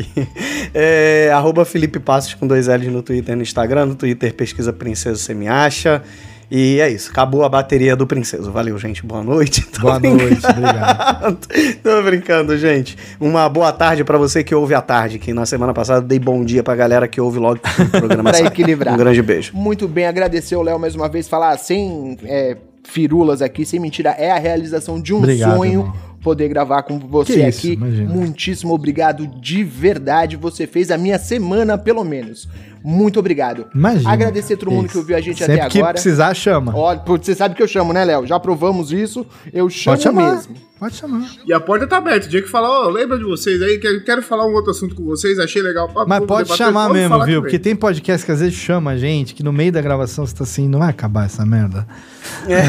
É, arroba Felipe Passos com dois L's no Twitter e no Instagram. No Twitter, pesquisa Princeso, você me acha. E é isso, acabou a bateria do Princeso. Valeu, gente, boa noite. Tô Boa brincando. noite, obrigado. Tô brincando, gente. Uma boa tarde pra você que ouve à tarde, que na semana passada eu dei bom dia pra galera que ouve logo que o programa Pra sai. equilibrar. Um grande beijo. Muito bem, agradecer ao Léo mais uma vez, falar sem é, firulas aqui, sem mentira, é a realização de um Obrigado, sonho irmão. poder gravar com você Que isso, aqui. imagina. Muitíssimo obrigado, de verdade, você fez a minha semana, pelo menos. Muito obrigado. Imagina. Agradecer a todo mundo Isso. que ouviu a gente Sempre até que agora. precisar, chama. Olha, pô, você sabe que eu chamo, né, Léo? Já provamos isso, eu chamo Pode chamar. mesmo. Pode chamar. E a porta tá aberta. O dia que falar, ó, lembra de vocês aí, quero, quero falar um outro assunto com vocês, achei legal. Pá, Mas vamos pode debater, chamar vamos mesmo, falar viu? também. Porque tem podcast que às vezes chama a gente, que no meio da gravação você tá assim, não vai acabar essa merda. É,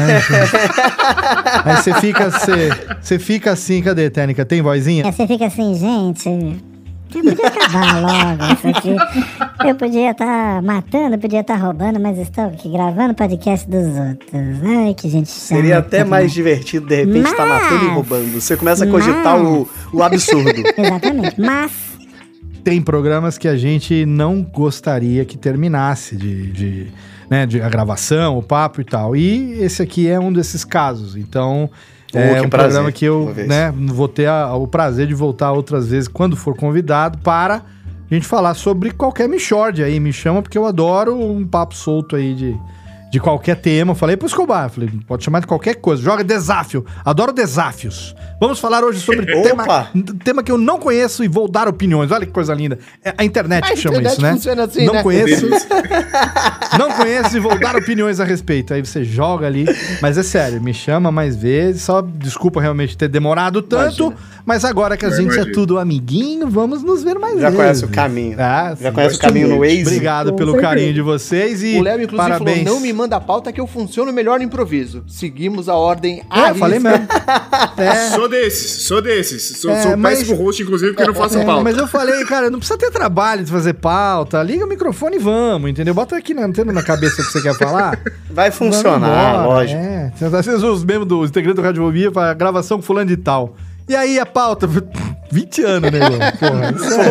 aí você fica, você, você fica assim, cadê, Técnica? Tem vozinha? Aí você fica assim, gente. Eu podia acabar logo isso aqui. Eu podia estar matando, podia estar roubando, mas estou aqui gravando podcast dos outros. Ai, que gente chata. Seria até mais divertido, de repente, estar Mas- matando e roubando. Você começa a cogitar Mas- o, o absurdo. Exatamente, mas... Tem programas que a gente não gostaria que terminasse de, de, né, de a gravação, o papo e tal. E esse aqui é um desses casos. Então, é que um prazer, programa que eu uma vez. né, vou ter a- o prazer de voltar outras vezes quando for convidado para a gente falar sobre qualquer Michord aí. Me chama porque eu adoro um papo solto aí de, de qualquer tema. Eu falei pro Escobar, falei, pode chamar de qualquer coisa. Joga desafio. Adoro desafios. Vamos falar hoje sobre tema, Opa! tema que eu não conheço e vou dar opiniões. Olha que coisa linda. É a internet A que chama internet isso, né? funciona assim, não né? conheço. Não conheço e vou dar opiniões a respeito. Aí você joga ali. Mas é sério, me chama mais vezes. Só desculpa realmente ter demorado tanto. Imagina. Mas agora que a Não, gente imagina. é tudo amiguinho, vamos nos ver mais Já vezes. conhece o caminho. Ah, Já sim. conhece o caminho no Waze? Obrigado Com pelo certeza. carinho de vocês e O Léo, inclusive, parabéns. falou, não me manda a pauta que eu funciono melhor no improviso. Seguimos a ordem É, eu falei mesmo. É. Sou desses, sou desses. Sou, É, sou mas- péssimo host, inclusive, porque eu não faço É, pauta. mas eu falei, cara, não precisa ter trabalho de fazer pauta. Liga o microfone e vamos, entendeu? Bota aqui na antena na cabeça o que você quer falar. Vai funcionar, Vamos embora, lógico. É. Às vezes os membros do integrante do Radiofobia fala gravação com fulano de tal. E aí a pauta? vinte anos, né, irmão? Porra, isso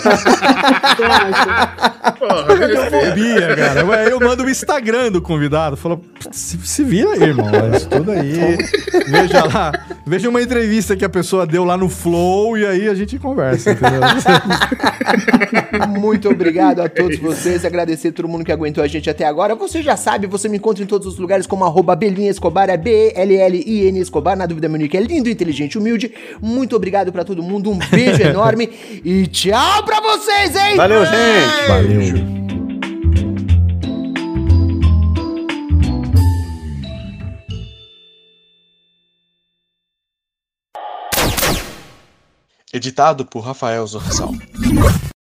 é Porra, radiofobia, cara. Ué, eu mando o Instagram do convidado. Falo, se, se vira aí, irmão. Estuda aí. Veja lá. Veja uma entrevista que a pessoa deu lá no Flow e aí a gente conversa, entendeu? Muito obrigado a todos vocês, agradecer a todo mundo que aguentou a gente até agora. Você já sabe, você me encontra em todos os lugares como arroba Belinha Escobar, é B E L L I N Escobar, na dúvida meu nick é lindo, inteligente, humilde. Muito obrigado pra todo mundo, um beijo enorme e tchau pra vocês, hein? Valeu, gente! Valeu. Editado por Rafael Zorzal.